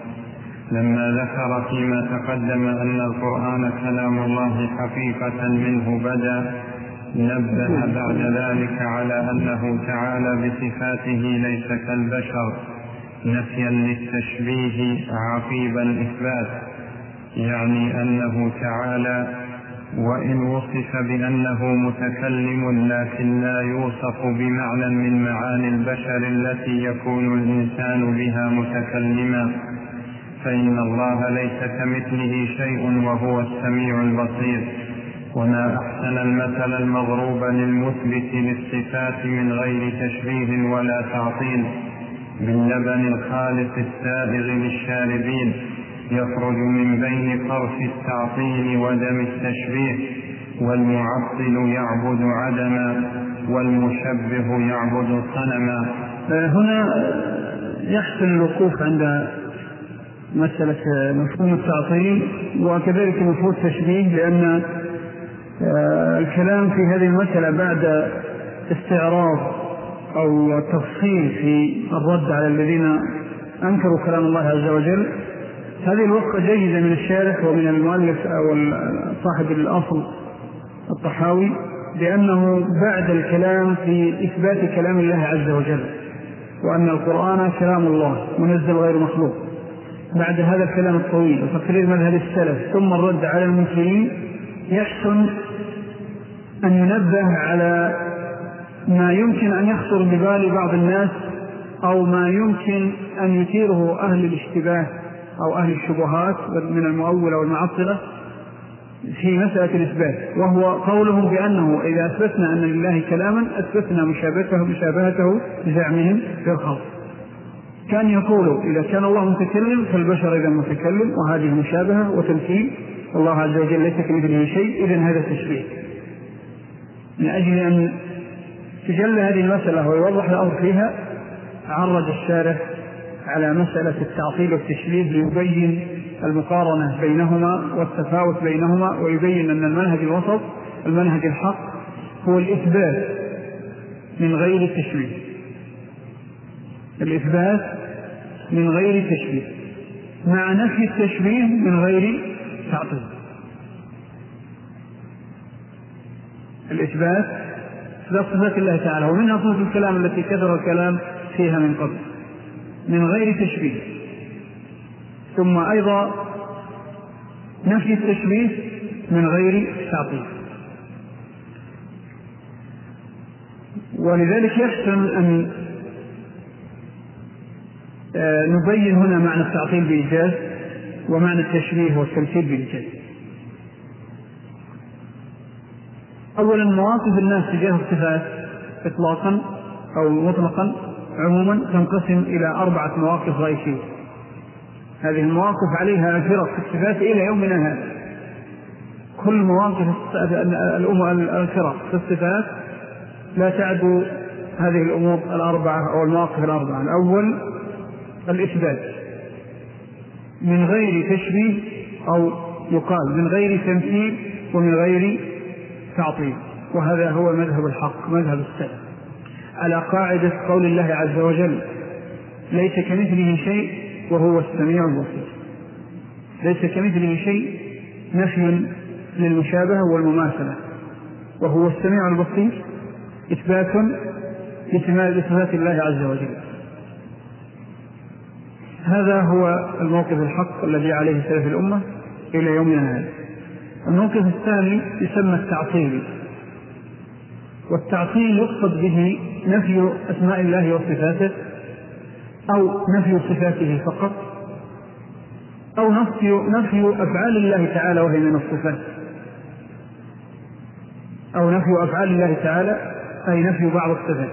لما ذكر فيما تقدم أن القرآن كلام الله حقيقة منه بدا، نبه بعد ذلك على أنه تعالى بصفاته ليس كالبشر نفيا للتشبيه عقيب الإثبات، يعني أنه تعالى وإن وصف بأنه متكلم لكن لا يوصف بمعنى من معاني البشر التي يكون الإنسان بها متكلما، فإن الله ليس كمثله شيء وهو السميع البصير. وما أحسن المثل المضروب للمثبت للصفات من غير تشبيه ولا تعطيل، باللبن الخالص السائغ للشاربين، يخرج من بين طرف التعطيل ودم التشبيه، والمعطل يعبد عدما والمشبه يعبد صنما. هنا يحصل الوقوف عند مسألة مفهوم التعطيل وكذلك مفهوم التشبيه، لأن الكلام في هذه المسألة بعد استعراض أو تفصيل في الرد على الذين أنكروا كلام الله عز وجل، هذه الوقفة جيدة من الشارح ومن المؤلف أو صاحب الأصل الطحاوي، لأنه بعد الكلام في إثبات كلام الله عز وجل وأن القرآن كلام الله منزل غير مخلوق، بعد هذا الكلام الطويل وتقرير مذهب السلف ثم الرد على المنكرين، يحسن أن ينبه على ما يمكن أن يخطر ببال بعض الناس أو ما يمكن أن يثيره أهل الاشتباه أو أهل الشبهات من المؤولة والمعطلة في مسألة الإثبات، وهو قولهم بأنه إذا أثبتنا أن لله كلاما أثبتنا مشابهته بزعمهم في الخلق. كان يقولوا إذا كان الله متكلم فالبشر إذا متكلم، وهذه مشابهة وتمثيل، الله عز وجل ليس كمثله شيء، إذن هذا تشبيه. من أجل أن تجلى هذه المسألة ويوضح الأمر فيها، عرض الشارح على مسألة التعطيل والتشبيه ليبين المقارنة بينهما والتفاوت بينهما، ويبين أن المنهج الوسط المنهج الحق هو الإثبات من غير التشبيه، الإثبات من غير التشبيه مع نفي التشبيه من غير تعطيل. الإثبات إثبات صفات الله تعالى، ومنها صفة الكلام التي كثر الكلام فيها من قبل من غير تشبيه. ثم أيضا نفي التشبيه من غير تعطيل. ولذلك يحسن أن نبين هنا معنى التعطيل بإيجاز ومعنى التشبيه والتمثيل بإيجاز. أولا مواقف الناس تجاه الصفات إطلاقا أو مطلقا عموما تنقسم إلى 4 مواقف رئيسية. هذه المواقف عليها فرق في الصفات إلى يومنا هذا. كل مواقف الفرق في الصفات لا تعد هذه الأمور 4 أو المواقف 4. الأول الإثبات من غير تشبيه، أو يقال من غير تمثيل ومن غير تعطيل، وهذا هو مذهب الحق مذهب السلف على قاعدة قول الله عز وجل: ليس كمثله شيء وهو السميع البصير. ليس كمثله شيء نفي للمشابهة والمماثلة، وهو السميع البصير إثبات لصفات الله عز وجل. هذا هو الموقف الحق الذي عليه سلف الأمة إلى يومنا هذا. الموقف الثاني يسمى التعطيل، والتعطيل يقصد به نفي أسماء الله وصفاته، أو نفي صفاته فقط، أو نفي أفعال الله تعالى وهي من الصفات، أو نفي أفعال الله تعالى أي نفي بعض الصفات.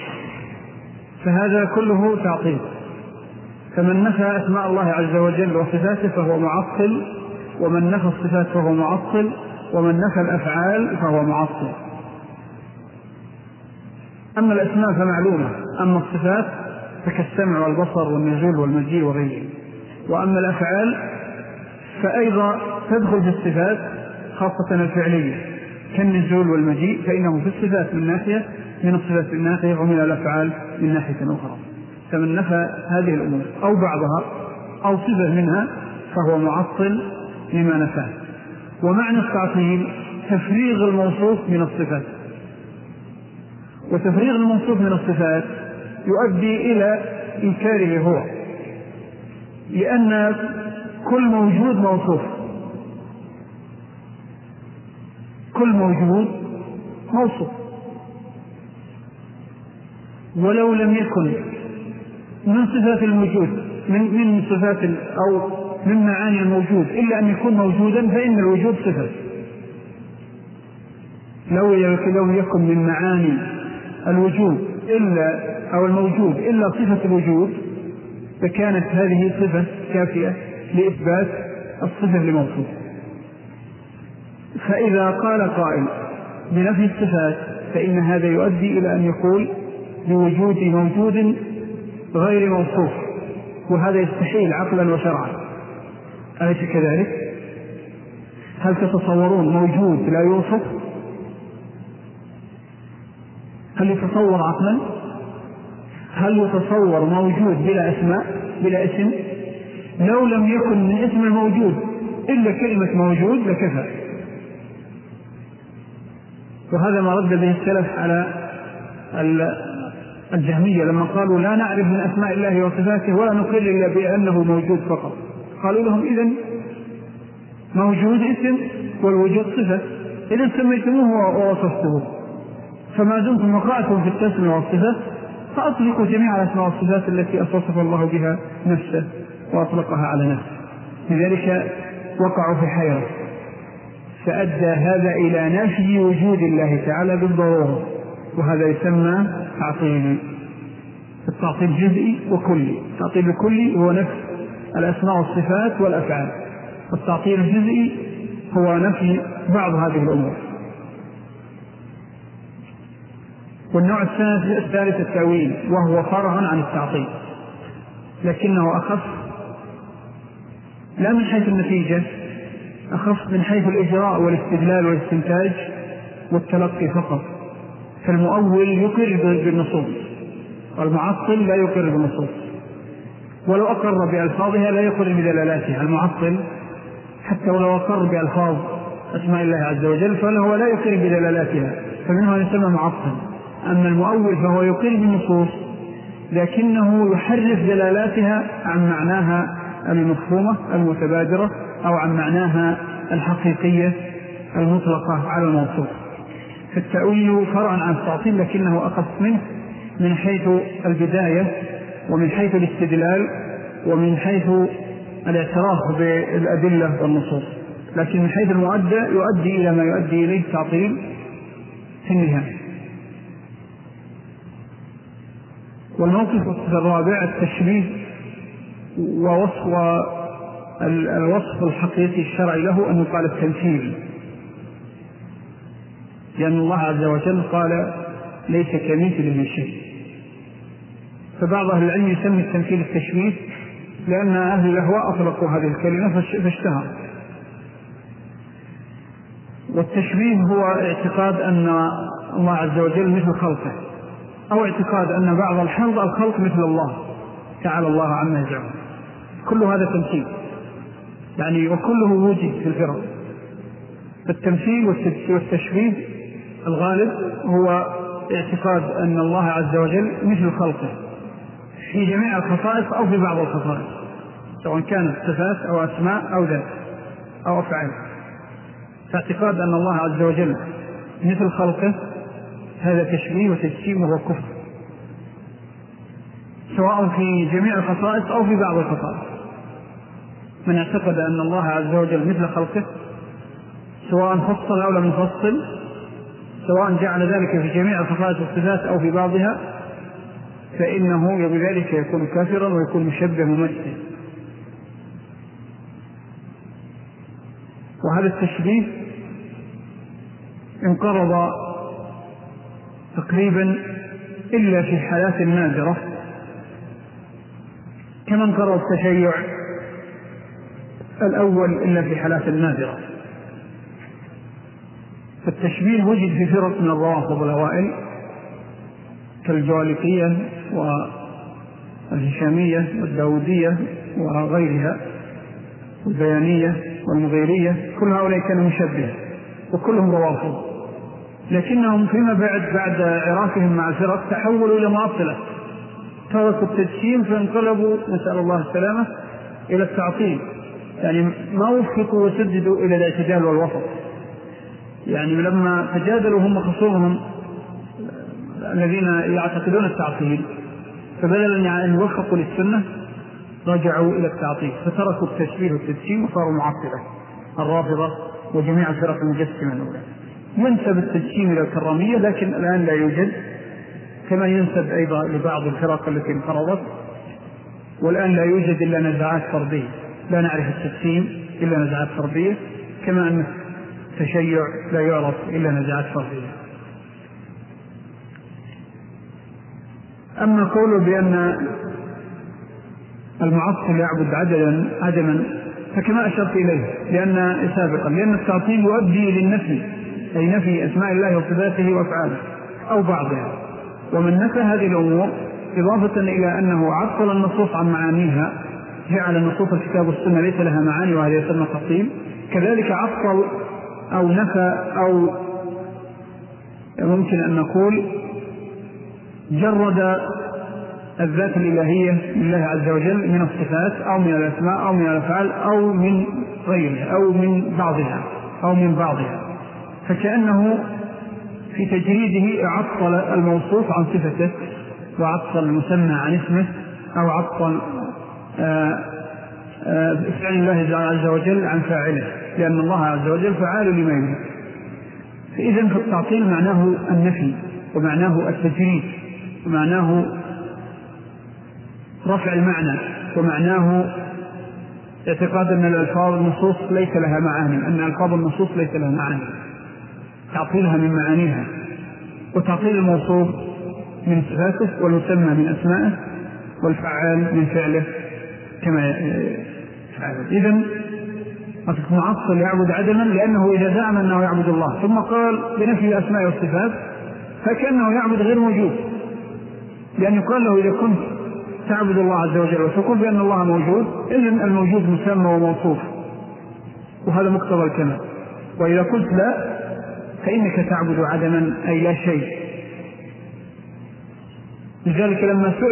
فهذا كله تعطيل. فمن نفى أسماء الله عز وجل وصفاته فهو معطل، ومن نفى الصفات فهو معطل، ومن نفى الأفعال فهو معطل. أما الأسماء فمعلومة، أما الصفات فكالسمع والبصر والنزول والمجيء وغيره. وأما الأفعال فأيضا تدخل في الصفات، خاصة الفعلية كالنزول والمجيء، فإنه في الصفات من ناحية، من الصفات من ناحية، ومن الأفعال من ناحية أخرى. فمن نفى هذه الأمور أو بعضها أو صفة منها فهو معطل لما نفاه. ومعنى التعطيل تفريغ الموصوف من الصفات، وتفريغ الموصوف من الصفات يؤدي إلى إنكاره هو، لأن كل موجود موصوف، كل موجود موصوف، ولو لم يكن من صفات الموجود من صفات أو من معاني الموجود إلا أن يكون موجودا فإن الوجود صفة. لو يكن من معاني الوجود إلا أو الموجود إلا صفة الوجود فكانت هذه صفة كافية لإثبات الصفة لموصوف. فإذا قال قائل بنفي الصفات فإن هذا يؤدي إلى أن يقول بوجود موجود غير موصوف، وهذا يستحيل عقلا وشرعا. أليس كذلك؟ هل تتصورون موجود لا يوصف؟ هل يتصور عقلا؟ هل يتصور موجود بلا أسماء بلا اسم؟ لو لم يكن من اسم الموجود إلا كلمة موجود لكفى. وهذا ما رد به السلف على الجهمية لما قالوا لا نعرف من أسماء الله وصفاته ولا نقر إلا بأنه موجود فقط. قالوا لهم إذن موجود اسم والوجود صفة، إذن سميتموه ووصفتوه، فما دمتم وقعتم في التسمية والصفات فأطلقوا جميع الأسماء والصفات التي أوصف الله بها نفسه وأطلقها على نفسه. لذلك وقعوا في حيرة، فأدى هذا إلى نفي وجود الله تعالى بالضرورة، وهذا يسمى تعطيل. التعطيل جزئي وكلي. التعطيل الكلي هو نفي الأسماء والصفات والأفعال، والتعطيل الجزئي هو نفي بعض هذه الأمور. والنوع الثالث التأويل، وهو فرع عن التعطيل لكنه أخف، لا من حيث النتيجة، أخف من حيث الإجراء والاستدلال والاستنتاج والتلقي فقط. فالمؤول يقر بالنصوص، والمعطل لا يقر بالنصوص، ولو أقر بألفاظها لا يقر بدلالاتها. المعطل حتى ولو أقر بألفاظ أسماء الله عز وجل فهو لا يقر بدلالاتها، فمنه أن يسمى معطل. أما المؤول فهو يقر بالنصوص لكنه يحرف دلالاتها عن معناها المفهومة المتبادرة أو عن معناها الحقيقية المطلقة على الموصوف. فالتأويل فرع عن التعطيل لكنه أخف منه من حيث البداية ومن حيث الاستدلال ومن حيث الاعتراف بالأدلة والنصوص، لكن من حيث المؤدى يؤدي إلى ما يؤدي إليه التعطيل في النهاية. والموقف الرابع التشبيه الوصف الحقيقي الشرعي له أن يقال التمثيل، لأن الله عز وجل قال ليس كمثله شيء. فبعض أهل العلم يسمي التمثيل التشبيه لأن أهل الأهواء أطلقوا هذه الكلمة فاشتهر. والتشبيه هو اعتقاد أن الله عز وجل مثل خلقه، أو اعتقاد أن بعض الخلق مثل الله تعالى الله عما يزعمون. كل هذا تمثيل يعني، وكله وجد في الفرق. فالتمثيل والتشبيه الغالب هو اعتقاد أن الله عز وجل مثل خلقه في جميع الخصائص أو في بعض الخصائص، سواء كانت صفات أو أسماء أو ذات أو أفعال. فاعتقاد أن الله عز وجل مثل خلقه هذا تشبيه وتجسيم وهو كفر، سواء في جميع الخصائص أو في بعض الخصائص. من اعتقد أن الله عز وجل مثل خلقه سواء فصل أو لم يفصل، سواء جعل ذلك في جميع الخصائص والصفات أو في بعضها، فإنه بذلك يكون كافرا ويكون مشبه ممثل. وهذا التشبيه انقرض تقريبا إلا في حالات نادرة، كما انقرض التشيع الأول إلا في حالات نادرة. فالتشبيه وجد في فرق من الروافض الأوائل كالجوالقية والهشامية والداودية وغيرها والبيانية والمغيرية، كل هؤلاء كانوا مشبهة وكلهم روافض، لكنهم فيما بعد عراقهم مع الفرق تحولوا إلى معطلة، تركوا التجسيم فانقلبوا نسأل الله السلامة إلى التعطيل. يعني ما وفقوا وسددوا إلى الاعتدال والوسط. يعني لما تجادلوا هم خصومهم الذين يعتقدون التعطيل، فبدلا أن يوفقوا للسنة رجعوا إلى التعطيل، فتركوا التشبيه والتجسيم وصاروا معطلة الرافضة وجميع الفرق المجسمة الأولى. ينسب التجسيم إلى الكرامية، لكن الآن لا يوجد، كما ينسب أيضا لبعض الفرق التي انقرضت، والآن لا يوجد إلا نزعات فردية، لا نعرف التجسيم إلا نزعات فردية، كما أن التشيع لا يعرف إلا نزعات فردية. أما قوله بأن المعطل يعبد عدما فكما أشرت إليه لأن التعطيل يؤدي للنفي، أي نفي أسماء الله وصفاته وأفعاله أو بعضها. ومن نفى هذه الأمور إضافة إلى أنه عطل النصوص عن معانيها، جعل نصوص الكتاب والسنة ليس لها معاني وهذا يسمى تعطيل، كذلك عطل أو نفى أو ممكن أن نقول جرد الذات الإلهية لله عز وجل من الصفات أو من الأسماء أو من الأفعال أو من غيرها أو من بعضها فكأنه في تجريده عطل الموصوف عن صفته وعطل المسمى عن اسمه أو عطل فعل الله عز وجل عن فاعله، لأن الله عز وجل فعال لما يريد. فإذن فالتعطيل معناه النفي ومعناه التجريد ومعناه رفع المعنى ومعناه اعتقاد أن الألفاظ النصوص ليس لها معاني، أن ألفاظ النصوص ليس لها معاني، تعطيلها من معانيها، وتعطيل الموصوف من صفاته والمسمى من أسمائه والفعال من فعله كما يفعل. إذن المعطل يعبد عدما لأنه إذا زعم أنه يعبد الله ثم قال بنفي الأسماء والصفات فكأنه يعبد غير موجود، لأن يقال له إذا كنت تعبد الله عز وجل وتقول بأن الله موجود، إذن الموجود مسمى وموصوف، وهذا مقتضى الكمال. وإذا قلت لا فإنك تعبد عدما أي لا شيء. لذلك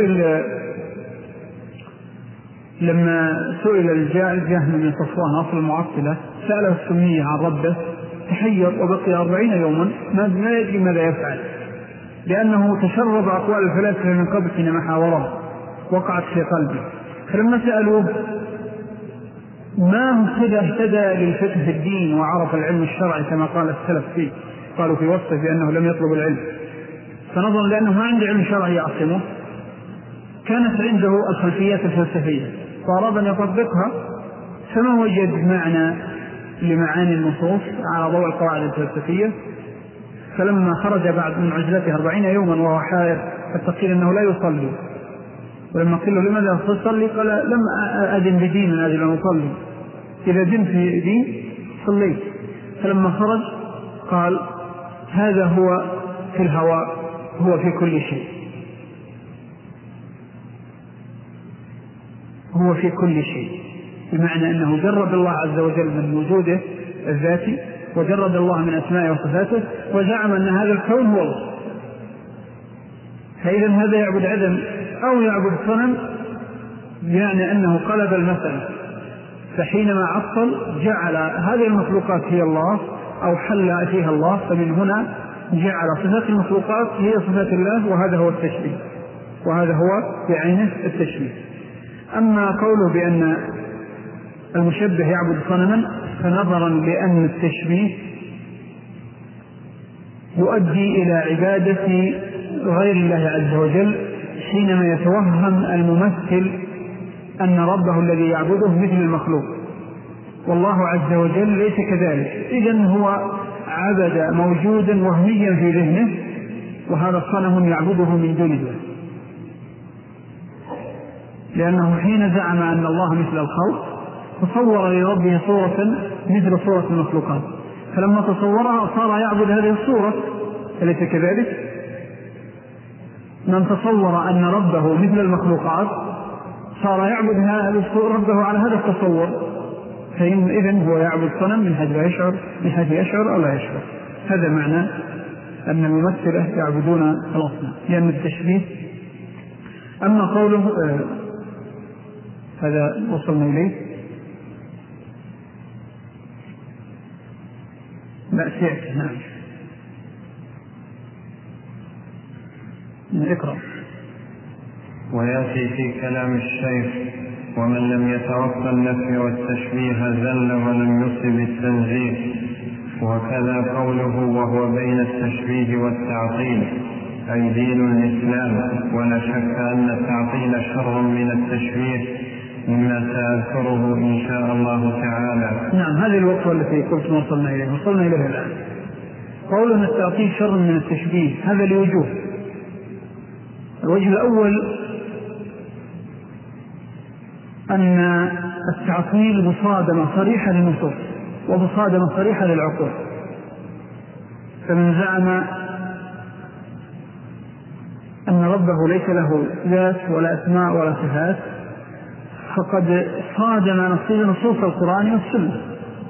لما سئل الجهم بن صفوان أصل المعطلة سأله السنية عن ربه تحير وبقي 40 يوما ما يدري ماذا يفعل، لأنه تشرب أقوال الفلاسفة من قبل حينما حاوره وقعت في قلبه. فلما سألوه ما اهتدى للفقه في الدين وعرف العلم الشرعي كما قال السلف فيه، قالوا في وصفه بأنه لم يطلب العلم، فنظرا لأنه ما عنده علم شرعي يعصمه كانت عنده الخلفيات الفلسفية فأراد أن يطبقها، فما وجد معنى لمعاني النصوص على ضوء القواعد الفلسفية. فلما خرج بعد من عزلته 40 يوما وهو حائر حتى قيل أنه لا يصلي، ولما قيل له لماذا تصلي قال لم أدن بدين من أجل أن أصلي، إذا دين في دين صليت. فلما خرج قال هذا هو في الهواء هو في كل شيء، هو في كل شيء، بمعنى أنه جرد الله عز وجل من وجوده الذاتي وجرد الله من أسمائه وصفاته وزعم أن هذا الكون هو الله. فإذا هذا يعبد عدم أو يعبد صنم، يعني أنه قلب المسألة، فحينما عطل جعل هذه المخلوقات هي الله أو حل فيها الله، فمن هنا جعل صفات المخلوقات هي صفات الله، وهذا هو التشبيه، وهذا هو بعينه التشبيه. أما قوله بأن المشبه يعبد صنما فنظرا لأن التشبيه يؤدي إلى عبادة غير الله عز وجل حينما يتوهم الممثل أن ربه الذي يعبده مثل المخلوق، والله عز وجل ليس كذلك. إذن هو عبد موجودا وهميا في ذهنه، وهذا صنم يعبده من دون الله، لأنه حين زعم أن الله مثل الخلق تصور لربه صورة مثل صورة المخلوقات، فلما تصورها صار يعبد هذه الصورة، أليس كذلك؟ من تصور أن ربه مثل المخلوقات صار يعبد ربه على هذا التصور، فإذن هو يعبد صنم من حيث يشعر أو لا يشعر. هذا معنى أن الممثلة يعبدون الأصنام، لأن التشبيه. أما قوله هذا وصلنا إليه مأسية. نعم اقرأ. ويأتي في كلام الشيخ ومن لم يتوفى النفي والتشبيه زل ولم يصب التنزيه، وكذا قوله وهو بين التشبيه والتعطيل أي دين الإسلام، ولا شك أن التعطيل شر من التشبيه مما سأذكره إن شاء الله تعالى. نعم، هذه الوقفة التي قلت وصلنا إليها الآن. قول أن التعطيل شر من التشبيه هذا لوجوه. الوجه الأول أن التعطيل مصادمة صريحة للنصوص ومصادمة صريحة للعقول، فمن زعم أن ربه ليس له ذات ولا أسماء ولا صفات فقد صادم نصوص القرآن والسنة،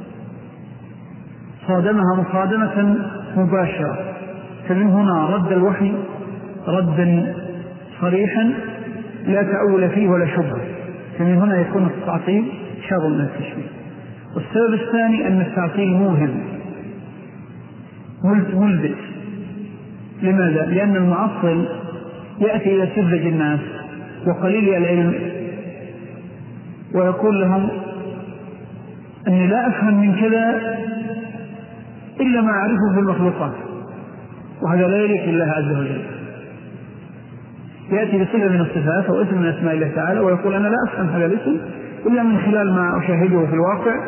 صادمها مصادمة مباشرة، فمن هنا رد الوحي ردا صريحا لا تأول فيه ولا شبهة، فمن هنا يكون التعطيل شر من التشبيه. والسبب الثاني أن التعطيل موهم ملبس. لماذا؟ لأن المعطل يأتي إلى سذج الناس وقليل العلم ويقول لهم أني لا أفهم من كذا إلا ما أعرفه في المخلوقات، وهذا لا يليق الله عز وجل. يأتي بصفة من الصفات أو اسم من أسماء الله تعالى ويقول أنا لا أفهم هذا الاسم إلا من خلال ما أشاهده في الواقع،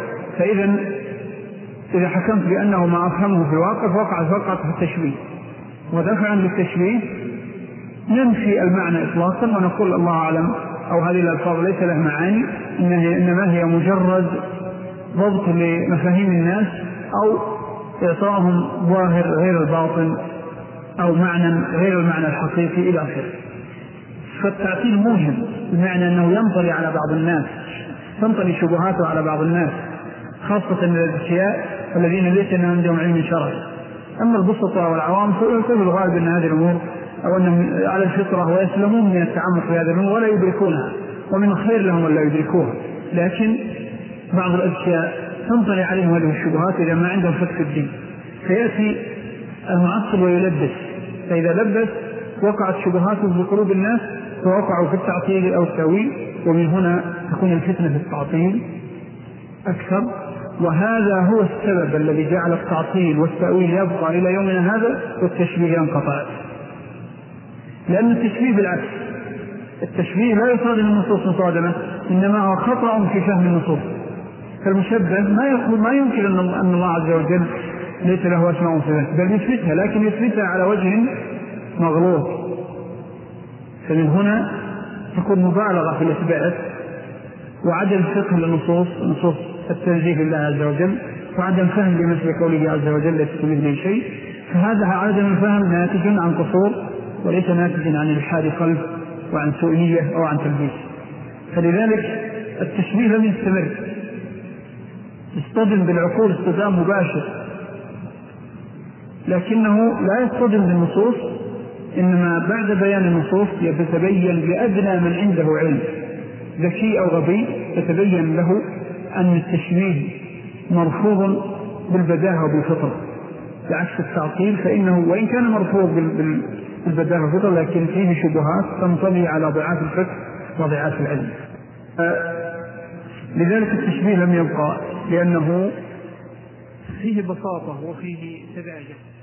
إذا حكمت بأنه ما أفهمه في الواقع فوقعت في التشبيه. ودفعا للتشبيه ننفي المعنى إطلاقا ونقول الله أعلم، أو هذه الألفاظ ليس لها معاني، إنما هي مجرد ضبط لمفاهيم الناس أو إعطاهم ظاهر غير الباطن أو معنى غير المعنى الحقيقي إلى آخره. فالتعطيل موهم بمعنى أنه ينطلي على بعض الناس، تنطلي شبهاته على بعض الناس، خاصة الأشياء الذين ليس عندهم علم شرعي أما البسطة والعوام فيقول الغالب أن هذه الأمور أو أنهم على الفطرة ويسلمون من التعمق في هذه الأمور ولا يدركونها، ومن الخير لهم أن لا يدركوها. لكن بعض الأشياء تنطلي عليهم هذه الشبهات إذا ما عندهم فقه في الدين، فيأتي المعطل ويلبس، فإذا لبس وقعت شبهات في قلوب الناس فوقعوا في التعطيل أو التأويل، ومن هنا تكون الفتنة في التعطيل أكثر. وهذا هو السبب الذي جعل التعطيل والتأويل يبقى إلى يومنا هذا والتشبيه ينقطع. لأن التشبيه بالعكس، التشبيه لا يصادم النصوص مصادمة، إنما هو خطأ في فهم النصوص. فالمشبه ما يمكن أن الله عز وجل ليس له أسماء وصفات، بل يثبتها، لكن يثبتها على وجه مغلوط. فمن هنا تكون مبالغة في الإثبات وعدم فقه للنصوص، نصوص التنزيه لله عز وجل، وعدم فهم لمثل قوله عز وجل ليس كمثله شيء. فهذا عدم الفهم ناتج عن قصور وليس ناتج عن الحاد قلب وعن سوء نية أو عن تلبيس. فلذلك التشبيه لم يستمر، يصطدم بالعقول اصطدام مباشر، لكنه لا يصطدم بالنصوص، إنما بعد بيان النصوص يتبين لأدنى من عنده علم ذكي أو غبي، يتبين له أن التشبيه مرفوض بالبداهة وبالفطرة، بعكس التعطيل فإنه وإن كان مرفوض بالبداهة والفطرة لكن فيه شبهات تنطلي على ضعاف الفقه وضعاف العلم. لذلك التشبيه لم يبقى، لأنه فيه بساطة وفيه سذاجة.